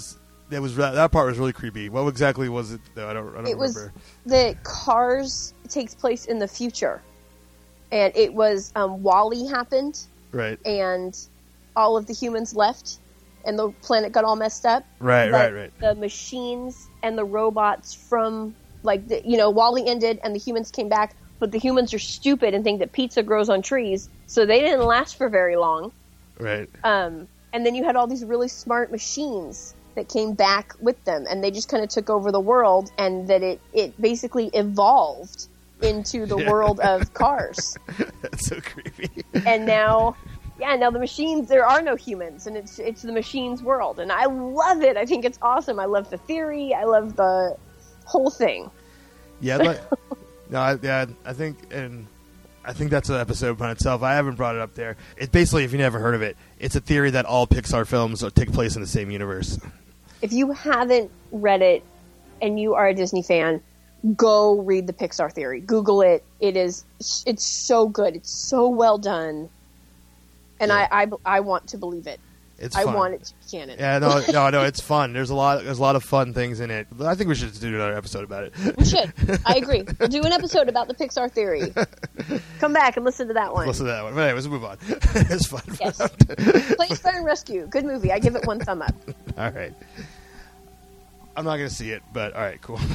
that part was really creepy. What exactly was it? Though I don't remember. It was that Cars takes place in the future, and it was WALL-E happened, right? And all of the humans left, and the planet got all messed up. Right. The machines and the robots from WALL-E ended, and the humans came back, but the humans are stupid and think that pizza grows on trees, so they didn't last for very long. Right. And then you had all these really smart machines that came back with them, and they just kind of took over the world, and that it basically evolved into the world of Cars. That's so creepy. And now the machines, there are no humans, and it's the machines' world, and I love it. I think it's awesome. I love the theory. I love the whole thing. Yeah, but I think that's an episode by itself. I haven't brought it up there. It's basically, if you never heard of it, it's a theory that all Pixar films take place in the same universe. If you haven't read it and you are a Disney fan, go read the Pixar theory. Google it. It's so good. It's so well done. And yeah. I want to believe it. I want it to be canon. Yeah, no, it's fun. There's a lot of fun things in it. I think we should do another episode about it. We should. I agree. We'll do an episode about the Pixar theory. Come back and listen to that one. But anyway, let's move on. It's fun. Yes. Planes, Fire, and Rescue. Good movie. I give it 1 thumb up. All right. I'm not going to see it, but all right, cool.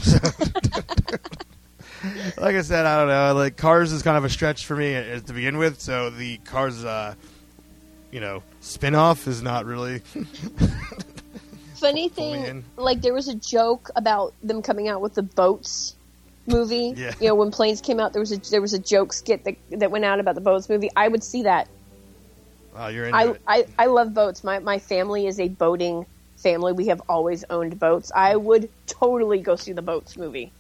Like I said, I don't know. Like, Cars is kind of a stretch for me to begin with, so the Cars, spin-off is not really... Funny thing, like, there was a joke about them coming out with the Boats movie. Yeah. When Planes came out, there was a joke skit that went out about the Boats movie. I would see that. Oh, you're into it. I love boats. My family is a boating family. We have always owned boats. I would totally go see the Boats movie.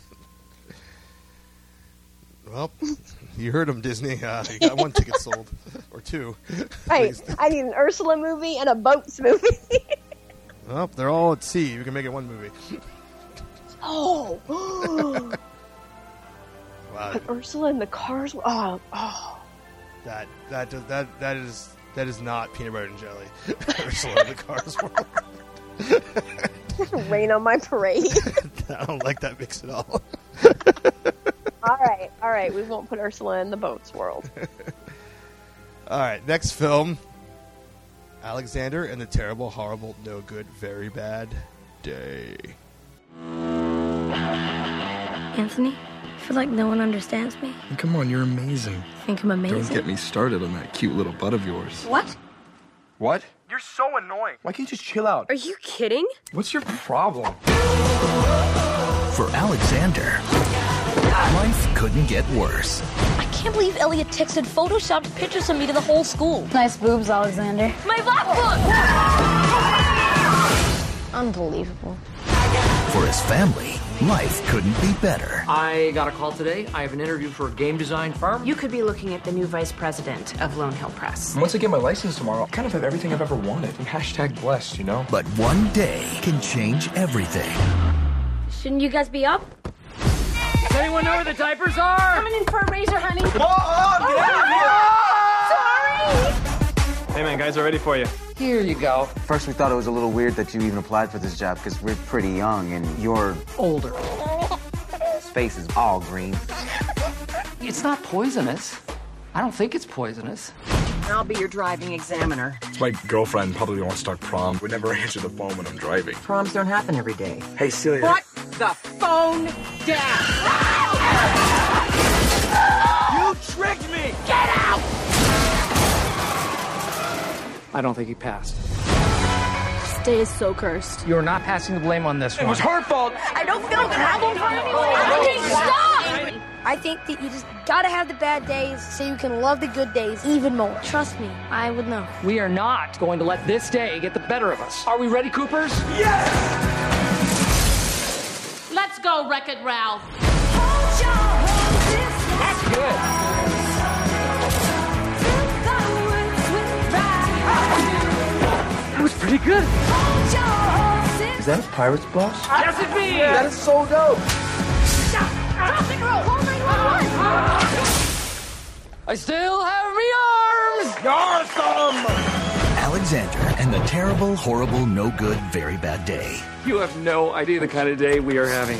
Well, you heard him, Disney. You got 1 ticket sold. Or 2. Right. I need an Ursula movie and a Boats movie. Well, they're all at sea. You can make it 1 movie. Oh. Wow. But Ursula and the Cars. Oh. That is not peanut butter and jelly. Ursula and the Cars world. Rain on my parade. I don't like that mix at all. All right. We won't put Ursula in the Boats world. All right. Next film. Alexander and the Terrible, Horrible, No Good, Very Bad Day. Anthony, I feel like no one understands me. Come on, you're amazing. You think I'm amazing? Don't get me started on that cute little butt of yours. What? What? You're so annoying. Why can't you just chill out? Are you kidding? What's your problem? For Alexander, life couldn't get worse. I can't believe Elliot texted photoshopped pictures of me to the whole school. Nice boobs, Alexander. My black book! Unbelievable. For his family, life couldn't be better. I got a call today. I have an interview for a game design firm. You could be looking at the new vice president of Lone Hill Press. Once I get my license tomorrow, I kind of have everything I've ever wanted. I'm #blessed, But one day can change everything. Shouldn't you guys be up? Does anyone know where the diapers are? Coming in for a razor, honey. Sorry! Hey man, guys are ready for you. Here you go. First we thought it was a little weird that you even applied for this job because we're pretty young and you're older. Face is all green. It's not poisonous. I don't think it's poisonous. I'll be your driving examiner. It's my girlfriend probably wants to start prom. We never answer the phone when I'm driving. Proms don't happen every day. Hey, Celia. Put the phone down! You tricked me! Get out! I don't think he passed. This day is so cursed. You're not passing the blame on this one. It was her fault! I don't feel the problem for anyone! Stop! I think that you just gotta have the bad days so you can love the good days even more. Trust me, I would know. We are not going to let this day get the better of us. Are we ready, Coopers? Yes! Let's go, Wreck-It Ralph. That's good. That was pretty good. Is that a pirate's blush? Yes, it be. That is so dope. I still have me arms. Awesome! Alexander and the terrible, horrible, no good, very bad day. You have no idea the kind of day we are having.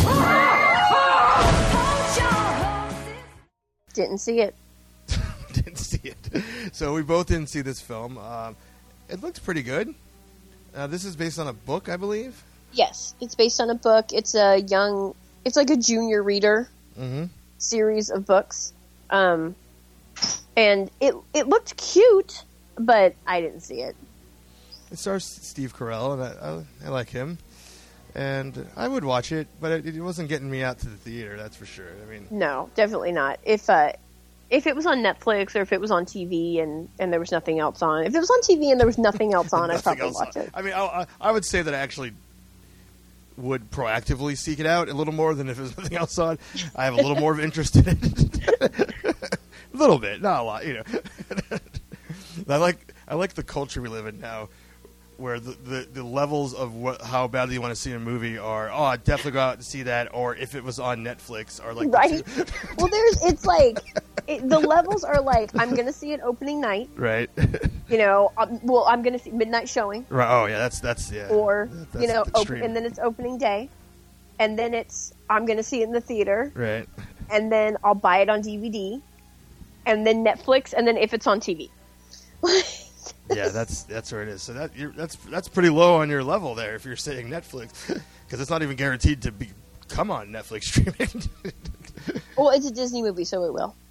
Didn't see it. Didn't see it. So we both didn't see this film. It looks pretty good. This is based on a book, I believe. Yes, it's based on a book. It's like a junior reader series of books. And it looked cute, but I didn't see it. It stars Steve Carell, and I like him. And I would watch it, but it wasn't getting me out to the theater, that's for sure. I mean, no, definitely not. If it was on Netflix or if it was on TV and there was nothing else on. If it was on TV and there was nothing else on, I'd probably watch it. I mean, I would say that I actually would proactively seek it out a little more than if there's nothing else on. I have a little more of interest in it. A little bit, not a lot, you know. I like the culture we live in now, where the levels of how badly you want to see a movie are, oh, I'd definitely go out and see that, or if it was on Netflix, or like right. Well, the levels are like, I'm going to see it opening night, right? You know, I'm going to see midnight showing, right? Oh yeah, that's yeah. Or that's, you know, and then it's opening day, and then I'm going to see it in the theater, right? And then I'll buy it on DVD, and then Netflix, and then if it's on TV. Yeah, that's where it is. So that's pretty low on your level there if you're saying Netflix, because it's not even guaranteed to come on Netflix streaming. Well, it's a Disney movie, so it will.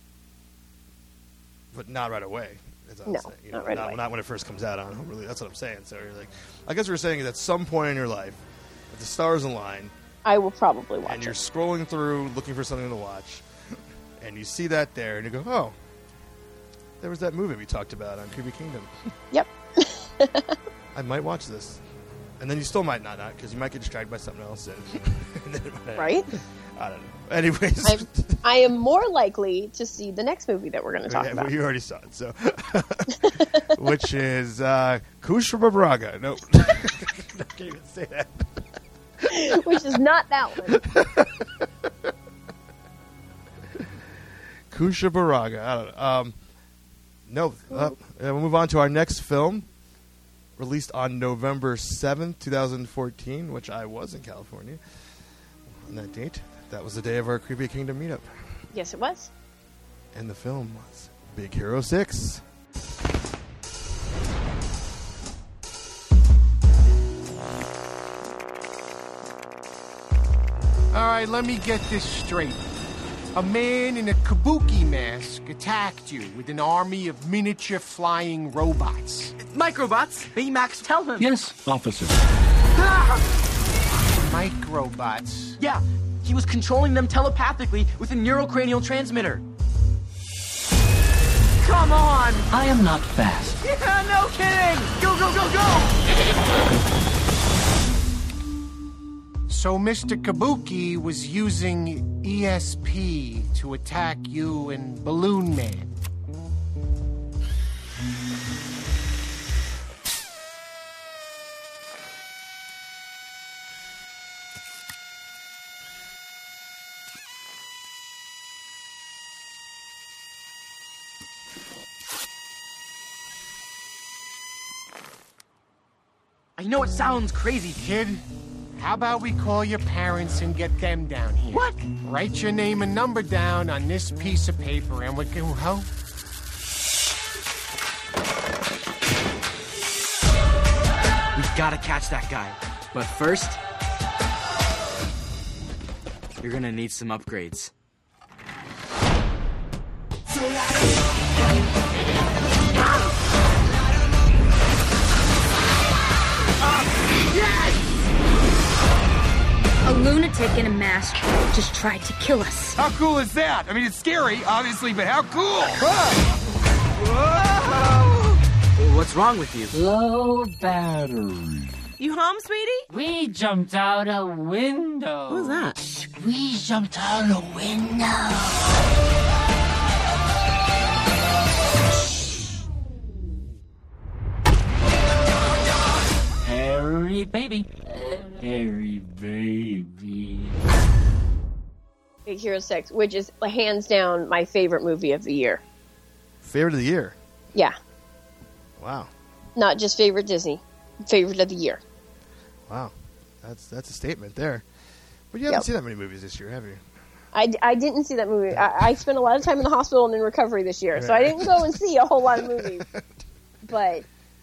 But not right away. No, not right away. Not when it first comes out. Really, that's what I'm saying. So you're like, I guess what we're saying is at some point in your life, if the stars align, I will probably watch it. And you're scrolling through looking for something to watch, and you see that there, and you go, oh. There was that movie we talked about on Creepy Kingdom. Yep. I might watch this. And then you still might not, because you might get distracted by something else. And right? I don't know. Anyways. I am more likely to see the next movie that we're going to talk about. Well, you already saw it, so. Which is Kushraba Braga. Nope. I can't even say that. Which is not that one. Kushraba Braga. I don't know. No, we'll move on to our next film, released on November 7th, 2014, which I was in California on that date. That was the day of our Creepy Kingdom meetup. Yes, it was. And the film was Big Hero 6. All right, let me get this straight. A man in a kabuki mask attacked you with an army of miniature flying robots. Microbots? Baymax, tell him. Yes, officer. Microbots? Yeah, he was controlling them telepathically with a neurocranial transmitter. Come on! I am not fast. Yeah, no kidding! Go, go, go, go! So Mr. Kabuki was using ESP to attack you and Balloon Man. I know it sounds crazy, kid. How about we call your parents and get them down here? What? Write your name and number down on this piece of paper and we can help. We've got to catch that guy. But first, you're gonna need some upgrades. Yes! A lunatic in a mask just tried to kill us. How cool is that? I mean, it's scary, obviously, but how cool! Whoa! What's wrong with you? Low battery. You home, sweetie? We jumped out a window. Who's that? We jumped out a window. Harry baby. Harry baby. Big Hero 6, which is hands down my favorite movie of the year. Favorite of the year? Yeah. Wow. Not just favorite Disney, favorite of the year. Wow, that's a statement there. But you haven't seen that many movies this year, have you? I didn't see that movie. I spent a lot of time in the hospital and in recovery this year, so I didn't go and see a whole lot of movies. But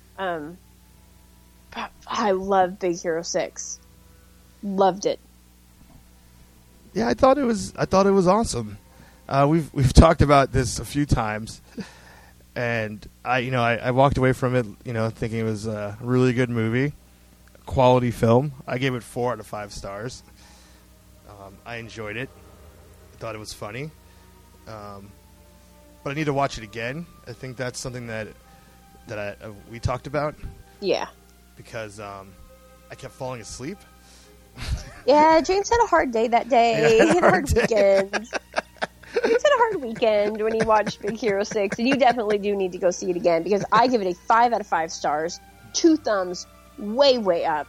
I love Big Hero 6. Loved it. Yeah, I thought it was awesome. We've talked about this a few times, and I walked away from it, thinking it was a really good movie, quality film. I gave it 4 out of 5 stars. I enjoyed it. I thought it was funny, but I need to watch it again. I think that's something that we talked about. Yeah, because I kept falling asleep. Yeah, James had a hard day that day. He had a hard weekend. James had a hard weekend when he watched Big Hero 6, and you definitely do need to go see it again, because I give it a 5 out of 5 stars. 2 thumbs, way up.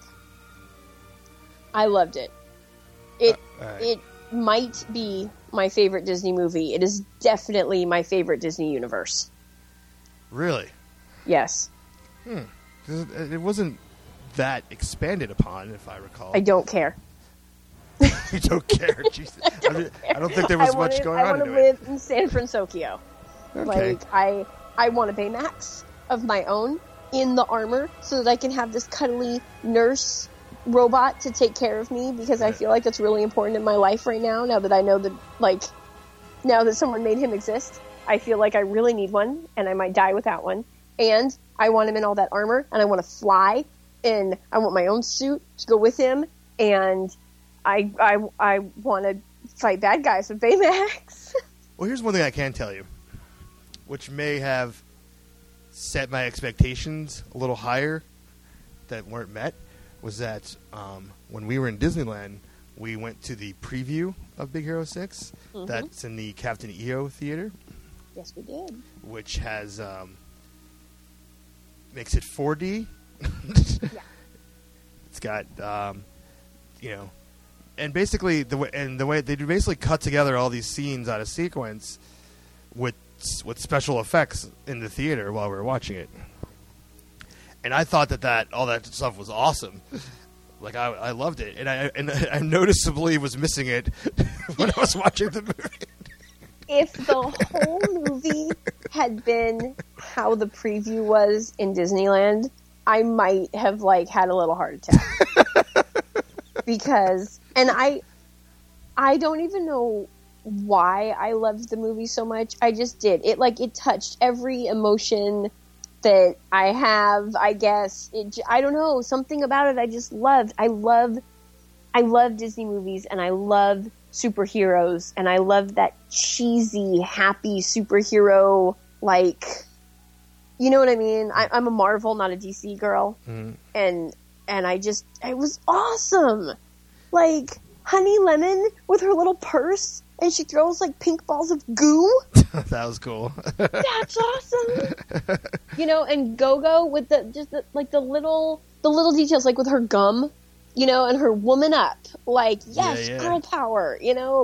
I loved it. It might be my favorite Disney movie. It is definitely my favorite Disney universe. Really? Yes. It wasn't that expanded upon, if I recall. I don't care. You don't care? Jesus. I don't think there was much going on. I want to live in San Francisco. Okay. Like, I want a Baymax of my own in the armor so that I can have this cuddly nurse robot to take care of me, because I feel like that's really important in my life right now that I know that, now that someone made him exist, I feel like I really need one, and I might die without one. And I want him in all that armor, and I want to fly, and I want my own suit to go with him, and I want to fight bad guys with Baymax. Well, here's one thing I can tell you, which may have set my expectations a little higher that weren't met, was that when we were in Disneyland, we went to the preview of Big Hero 6. Mm-hmm. That's in the Captain EO Theater. Yes, we did. Which has makes it 4D. Yeah. It's got and basically the way they basically cut together all these scenes out of sequence with special effects in the theater while we were watching it. And I thought that all that stuff was awesome. Like, I loved it, and I noticeably was missing it when I was watching the movie. If the whole movie had been how the preview was in Disneyland, I might have had a little heart attack. Because, and I don't even know why I loved the movie so much. I just did. It touched every emotion that I have, I guess. I don't know, something about it I just loved. I love Disney movies, and I love superheroes, and I love that cheesy, happy superhero, you know what I mean? I'm a Marvel, not a DC girl. Mm-hmm. And it was awesome. Honey Lemon with her little purse, and she throws pink balls of goo. That was cool. That's awesome. And Go-Go with the little details, with her gum, and her woman up. Yes, yeah. Girl power,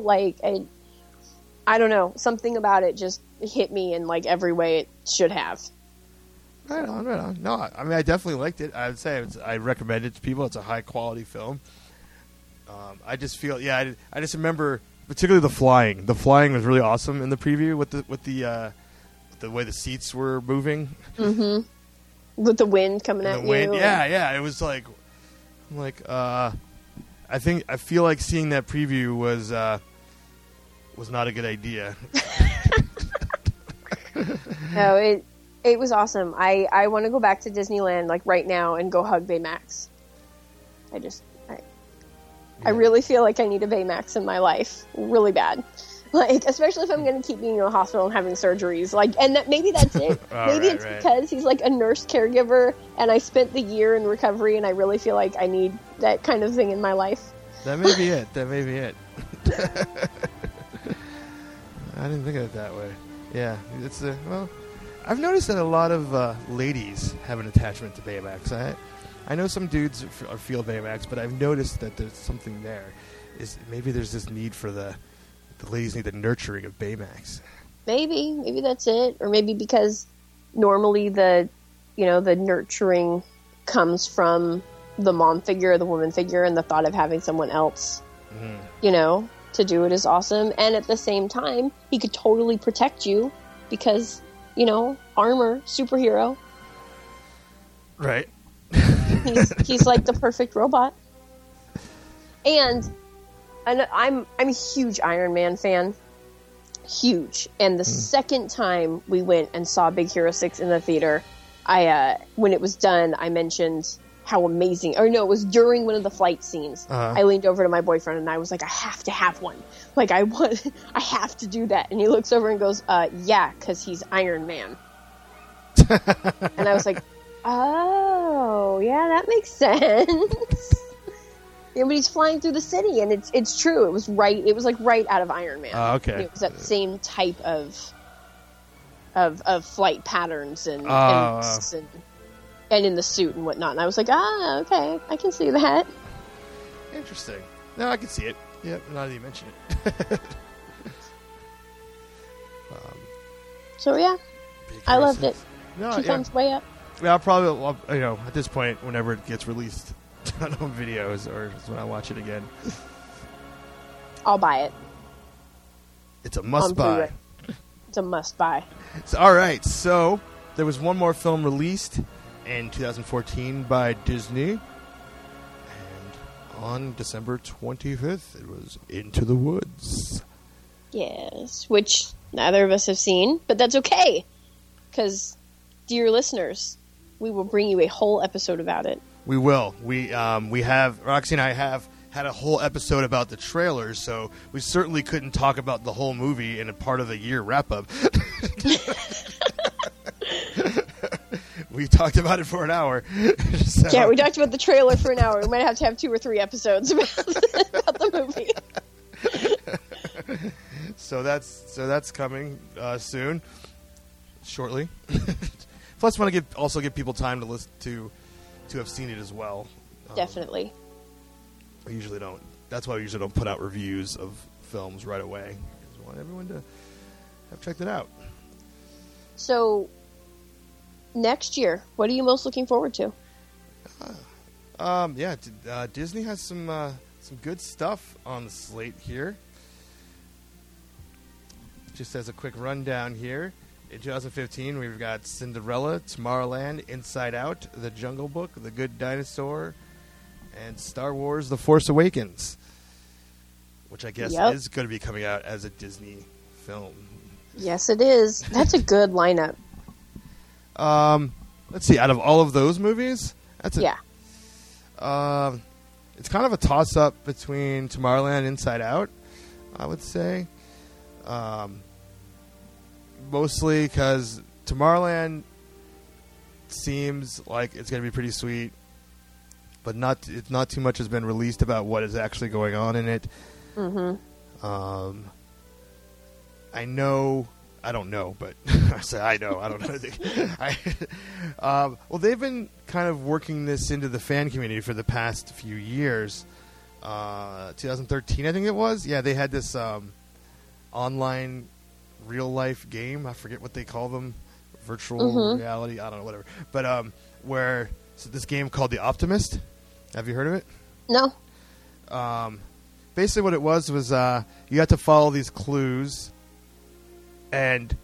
I don't know. Something about it just hit me in every way it should have. Right on. No, I mean, I definitely liked it. I would say I recommend it to people. It's a high quality film. I just feel, I just remember particularly the flying. The flying was really awesome in the preview with the way the seats were moving. Mm-hmm. With the wind coming at you. Yeah. It was I feel like seeing that preview was not a good idea. No, it was awesome. I want to go back to Disneyland right now and go hug Baymax. I really feel like I need a Baymax in my life, really bad. Especially if I'm going to keep being in the hospital and having surgeries. And maybe that's it. Maybe it's because he's a nurse caregiver, and I spent the year in recovery, and I really feel like I need that kind of thing in my life. That may be it. I didn't think of it that way. Yeah, it's I've noticed that a lot of ladies have an attachment to Baymax. I know some dudes feel Baymax, but I've noticed that there's something there. Maybe there's this need for the ladies need the nurturing of Baymax. Maybe that's it, or maybe because normally the you know, the nurturing comes from the mom figure, the woman figure, and the thought of having someone else, you know, to do it is awesome. And at the same time, he could totally protect you because, you know, armor, superhero. Right. He's like the perfect robot. And I'm a huge Iron Man fan. Huge. And the second time we went and saw Big Hero 6 in the theater, when it was done, I mentioned how amazing, or no, it was during one of the flight scenes. I leaned over to my boyfriend and I was like, I have to have one. Like, I have to do that. And he looks over and goes, yeah, because he's Iron Man. And I was like, oh, yeah, that makes sense. Yeah, but he's flying through the city, and it's true. It was like right out of Iron Man. Okay. It was that same type of flight patterns and in the suit and whatnot. And I was like, okay, I can see that. Interesting. No, I can see it. Yep, now that you mention it. So yeah, I loved it. No, Two thumbs way up. Yeah, I'll probably, you know, at this point, whenever it gets released on home videos or when I watch it again, I'll buy it. It's a must buy. It's a must buy. So, all right, so there was one more film released in 2014 by Disney, and on December 25th, it was Into the Woods. Yes, which neither of us have seen, but that's okay, because, dear listeners, we will bring you a whole episode about it. We will. We have, Roxy and I have had a whole episode about the trailers, so we certainly couldn't talk about the whole movie in a part of the year wrap-up. We talked about it for an hour. So. Yeah, we talked about the trailer for an hour. We might have to have 2 or 3 episodes about the movie. So that's coming soon, shortly. Plus, want to also give people time to listen to have seen it as well. Definitely. We usually don't. That's why we usually don't put out reviews of films right away. We want everyone to have checked it out. So, next year, what are you most looking forward to? Disney has some good stuff on the slate here. Just as a quick rundown here, in 2015, we've got Cinderella, Tomorrowland, Inside Out, The Jungle Book, The Good Dinosaur, and Star Wars: The Force Awakens, which I guess is going to be coming out as a Disney film. Yes, it is. That's a good lineup. Let's see. Out of all of those movies, it's kind of a toss-up between Tomorrowland and Inside Out, I would say. Mostly because Tomorrowland seems like it's going to be pretty sweet, but not too much has been released about what is actually going on in it. Mm-hmm. I don't know, but I say I know. I don't know. Well, they've been kind of working this into the fan community for the past few years. 2013, I think it was. Yeah, they had this online real-life game. I forget what they call them. Virtual reality. I don't know, whatever. But this game called The Optimist. Have you heard of it? No. Basically what it was you had to follow these clues and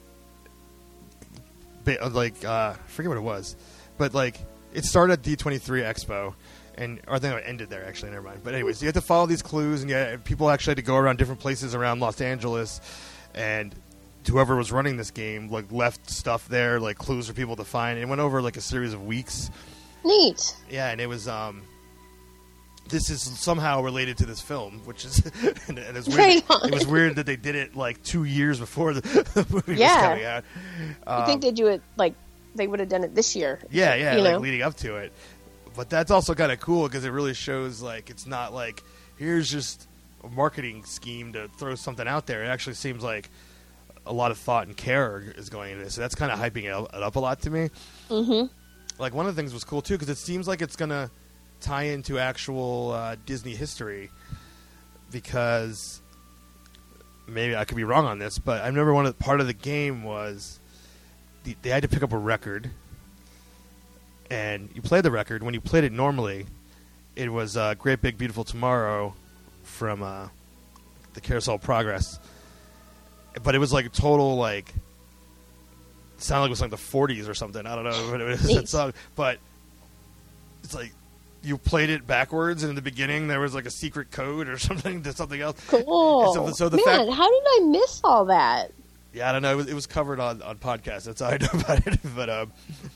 I forget what it was, but it started at D23 Expo, or I think it ended there actually. Never mind. But anyways, you had to follow these clues, and people actually had to go around different places around Los Angeles, and whoever was running this game left stuff there, clues for people to find. It went over a series of weeks. Neat. Yeah, and it was this is somehow related to this film, which is and it's weird. Right on. It was weird that they did it 2 years before the movie was coming out. You think they'd do it they would have done it this year? Yeah, leading up to it. But that's also kind of cool because it really shows it's not here's just a marketing scheme to throw something out there. It actually seems like a lot of thought and care is going into this. So that's kind of hyping it up a lot to me. Mm-hmm. One of the things was cool too because it seems like it's gonna tie into actual Disney history, because maybe I could be wrong on this, but I remember part of the game was they had to pick up a record, and you play the record. When you played it normally, it was Great Big Beautiful Tomorrow from the Carousel of Progress. But it was like a total, like, it sounded like it was like the 40s or something. I don't know what it was, that song. But it's like you played it backwards, and in the beginning there was like a secret code or something to something else. Cool. So the Man, fact, how did I miss all that? yeah, I don't know. It was covered on podcasts. That's how I know about it. But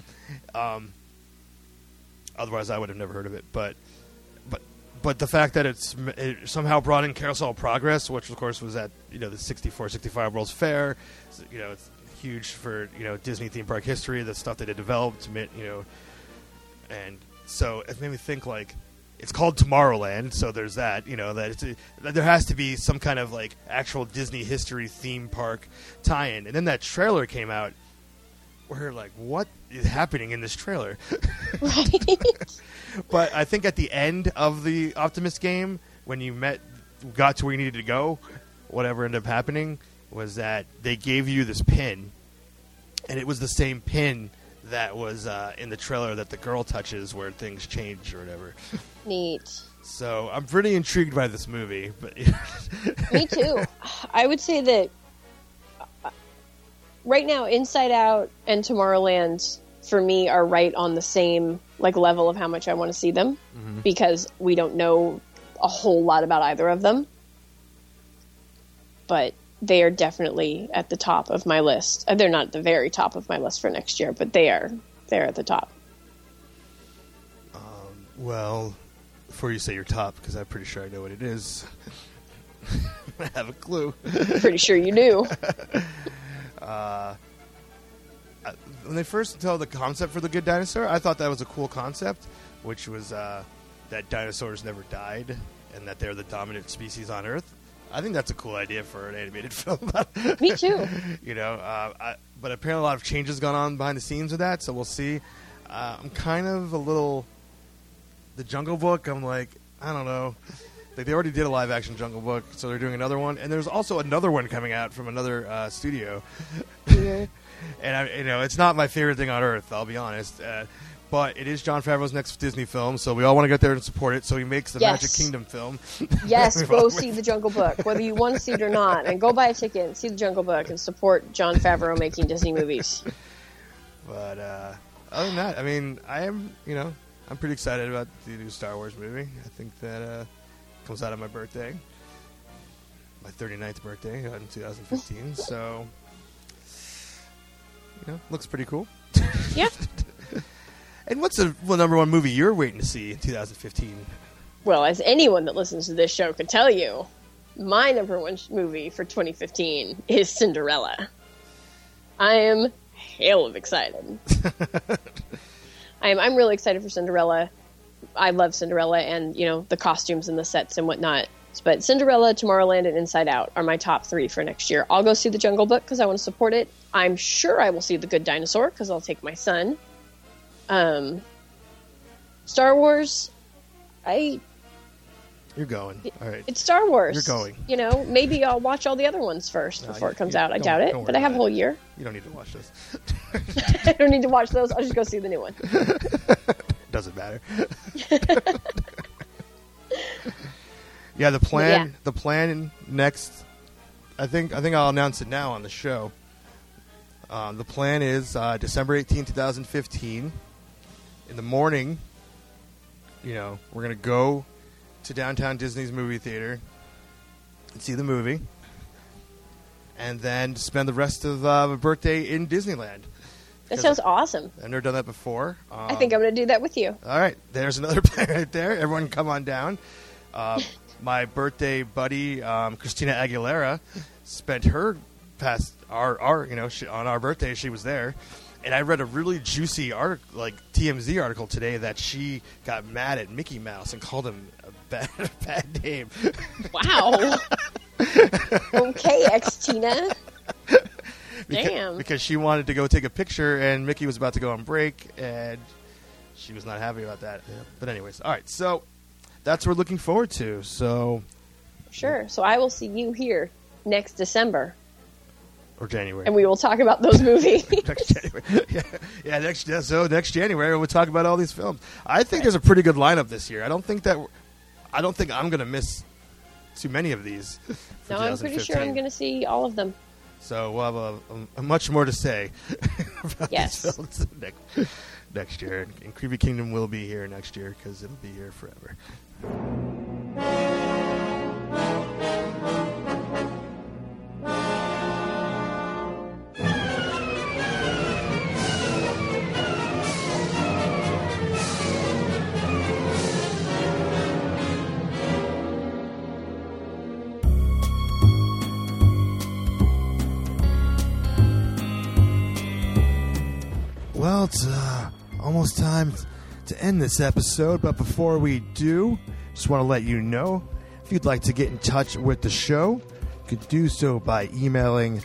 otherwise, I would have never heard of it. But the fact that it somehow brought in Carousel of Progress, which of course was at the 64, 65 World's Fair. So, it's huge for Disney theme park history. The stuff that it developed, and so it made me think like. It's called Tomorrowland, so there's that. That there has to be some kind of like actual Disney history theme park tie-in. And then that trailer came out. We're like, what is happening in this trailer? Right. But I think at the end of the Optimus game, when you got to where you needed to go, whatever ended up happening was that they gave you this pin, and it was the same pin that was in the trailer that the girl touches where things change or whatever. Neat. So I'm pretty intrigued by this movie. But Me too. I would say that right now, Inside Out and Tomorrowland for me are right on the same like level of how much I want to see them, because we don't know a whole lot about either of them. But they are definitely at the top of my list. They're not at the very top of my list for next year, but they're at the top. Well, before you say your top, because I'm pretty sure I know what it is. I have a clue. Pretty sure you do. When they first told the concept for The Good Dinosaur, I thought that was a cool concept, which was that dinosaurs never died and that they're the dominant species on Earth. I think that's a cool idea for an animated film. Me too. But apparently a lot of changes gone on behind the scenes with that, so we'll see. I'm kind of a little... The Jungle Book, I'm like, I don't know. Like, they already did a live-action Jungle Book, so they're doing another one. And there's also another one coming out from another studio. Yeah. And, it's not my favorite thing on Earth, I'll be honest. But it is Jon Favreau's next Disney film, so we all want to get there and support it. So he makes the Magic Kingdom film. Yes, go see The Jungle Book, whether you want to see it or not. And go buy a ticket and see The Jungle Book and support Jon Favreau making Disney movies. But other than that, I mean, I am, I'm pretty excited about the new Star Wars movie. I think that comes out on my birthday. My 39th birthday in 2015. So, looks pretty cool. Yeah. And what's the number one movie you're waiting to see in 2015? Well, as anyone that listens to this show could tell you, my number one movie for 2015 is Cinderella. I am hell of excited. I'm really excited for Cinderella. I love Cinderella and, the costumes and the sets and whatnot. But Cinderella, Tomorrowland, and Inside Out are my top 3 for next year. I'll go see The Jungle Book because I want to support it. I'm sure I will see The Good Dinosaur because I'll take my son. Star Wars, You're going. All right. It's Star Wars. You're going. Maybe I'll watch all the other ones first before it comes out. I doubt it, but I have a whole year. You don't need to watch this. I don't need to watch those. I'll just go see the new one. Doesn't matter. Yeah, the plan next, I think I'll announce it now on the show. The plan is December 18, 2015. In the morning, we're going to go to Downtown Disney's movie theater and see the movie. And then spend the rest of a birthday in Disneyland. That sounds awesome. I've never done that before. I think I'm going to do that with you. All right. There's another plan right there. Everyone come on down. My birthday buddy, Christina Aguilera, spent her past on our birthday. She was there. And I read a really juicy TMZ article today that she got mad at Mickey Mouse and called him a bad name. Wow. Okay, Xtina. Damn. Because she wanted to go take a picture and Mickey was about to go on break and she was not happy about that. Yeah. But anyways, all right. So that's what we're looking forward to. So sure. So I will see you here next December. Or January. And we will talk about those movies. Next January. Next January we'll talk about all these films. I think there's a pretty good lineup this year. I don't think I'm going to miss too many of these. No, I'm pretty sure I'm going to see all of them. So we'll have a much more to say about these films next year. And Creepy Kingdom will be here next year because it'll be here forever. Well, it's almost time to end this episode, but before we do, just want to let you know, if you'd like to get in touch with the show, you could do so by emailing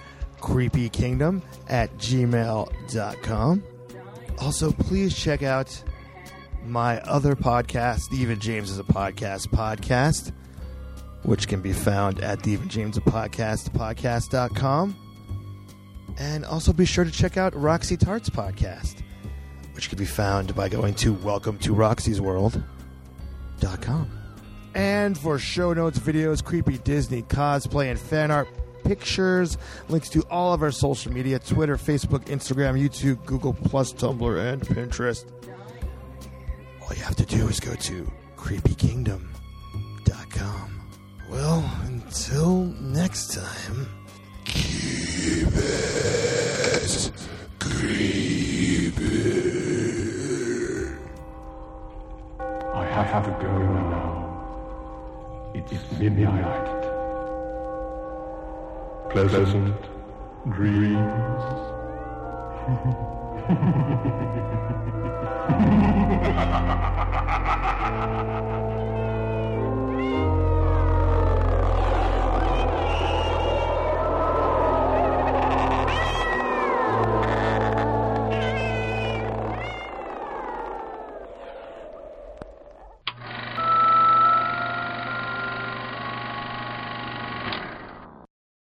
creepykingdom@gmail.com. Also, please check out my other podcast, The Even James is a podcast, which can be found at The Even James is a podcast.com. And also be sure to check out Roxy Tart's podcast, which can be found by going to welcometoroxysworld.com. And for show notes, videos, creepy Disney cosplay, and fan art pictures, links to all of our social media, Twitter, Facebook, Instagram, YouTube, Google+, Tumblr, and Pinterest. All you have to do is go to creepykingdom.com. Well, until next time... Keep it creepy. I have to go now. It is midnight. Pleasant dreams.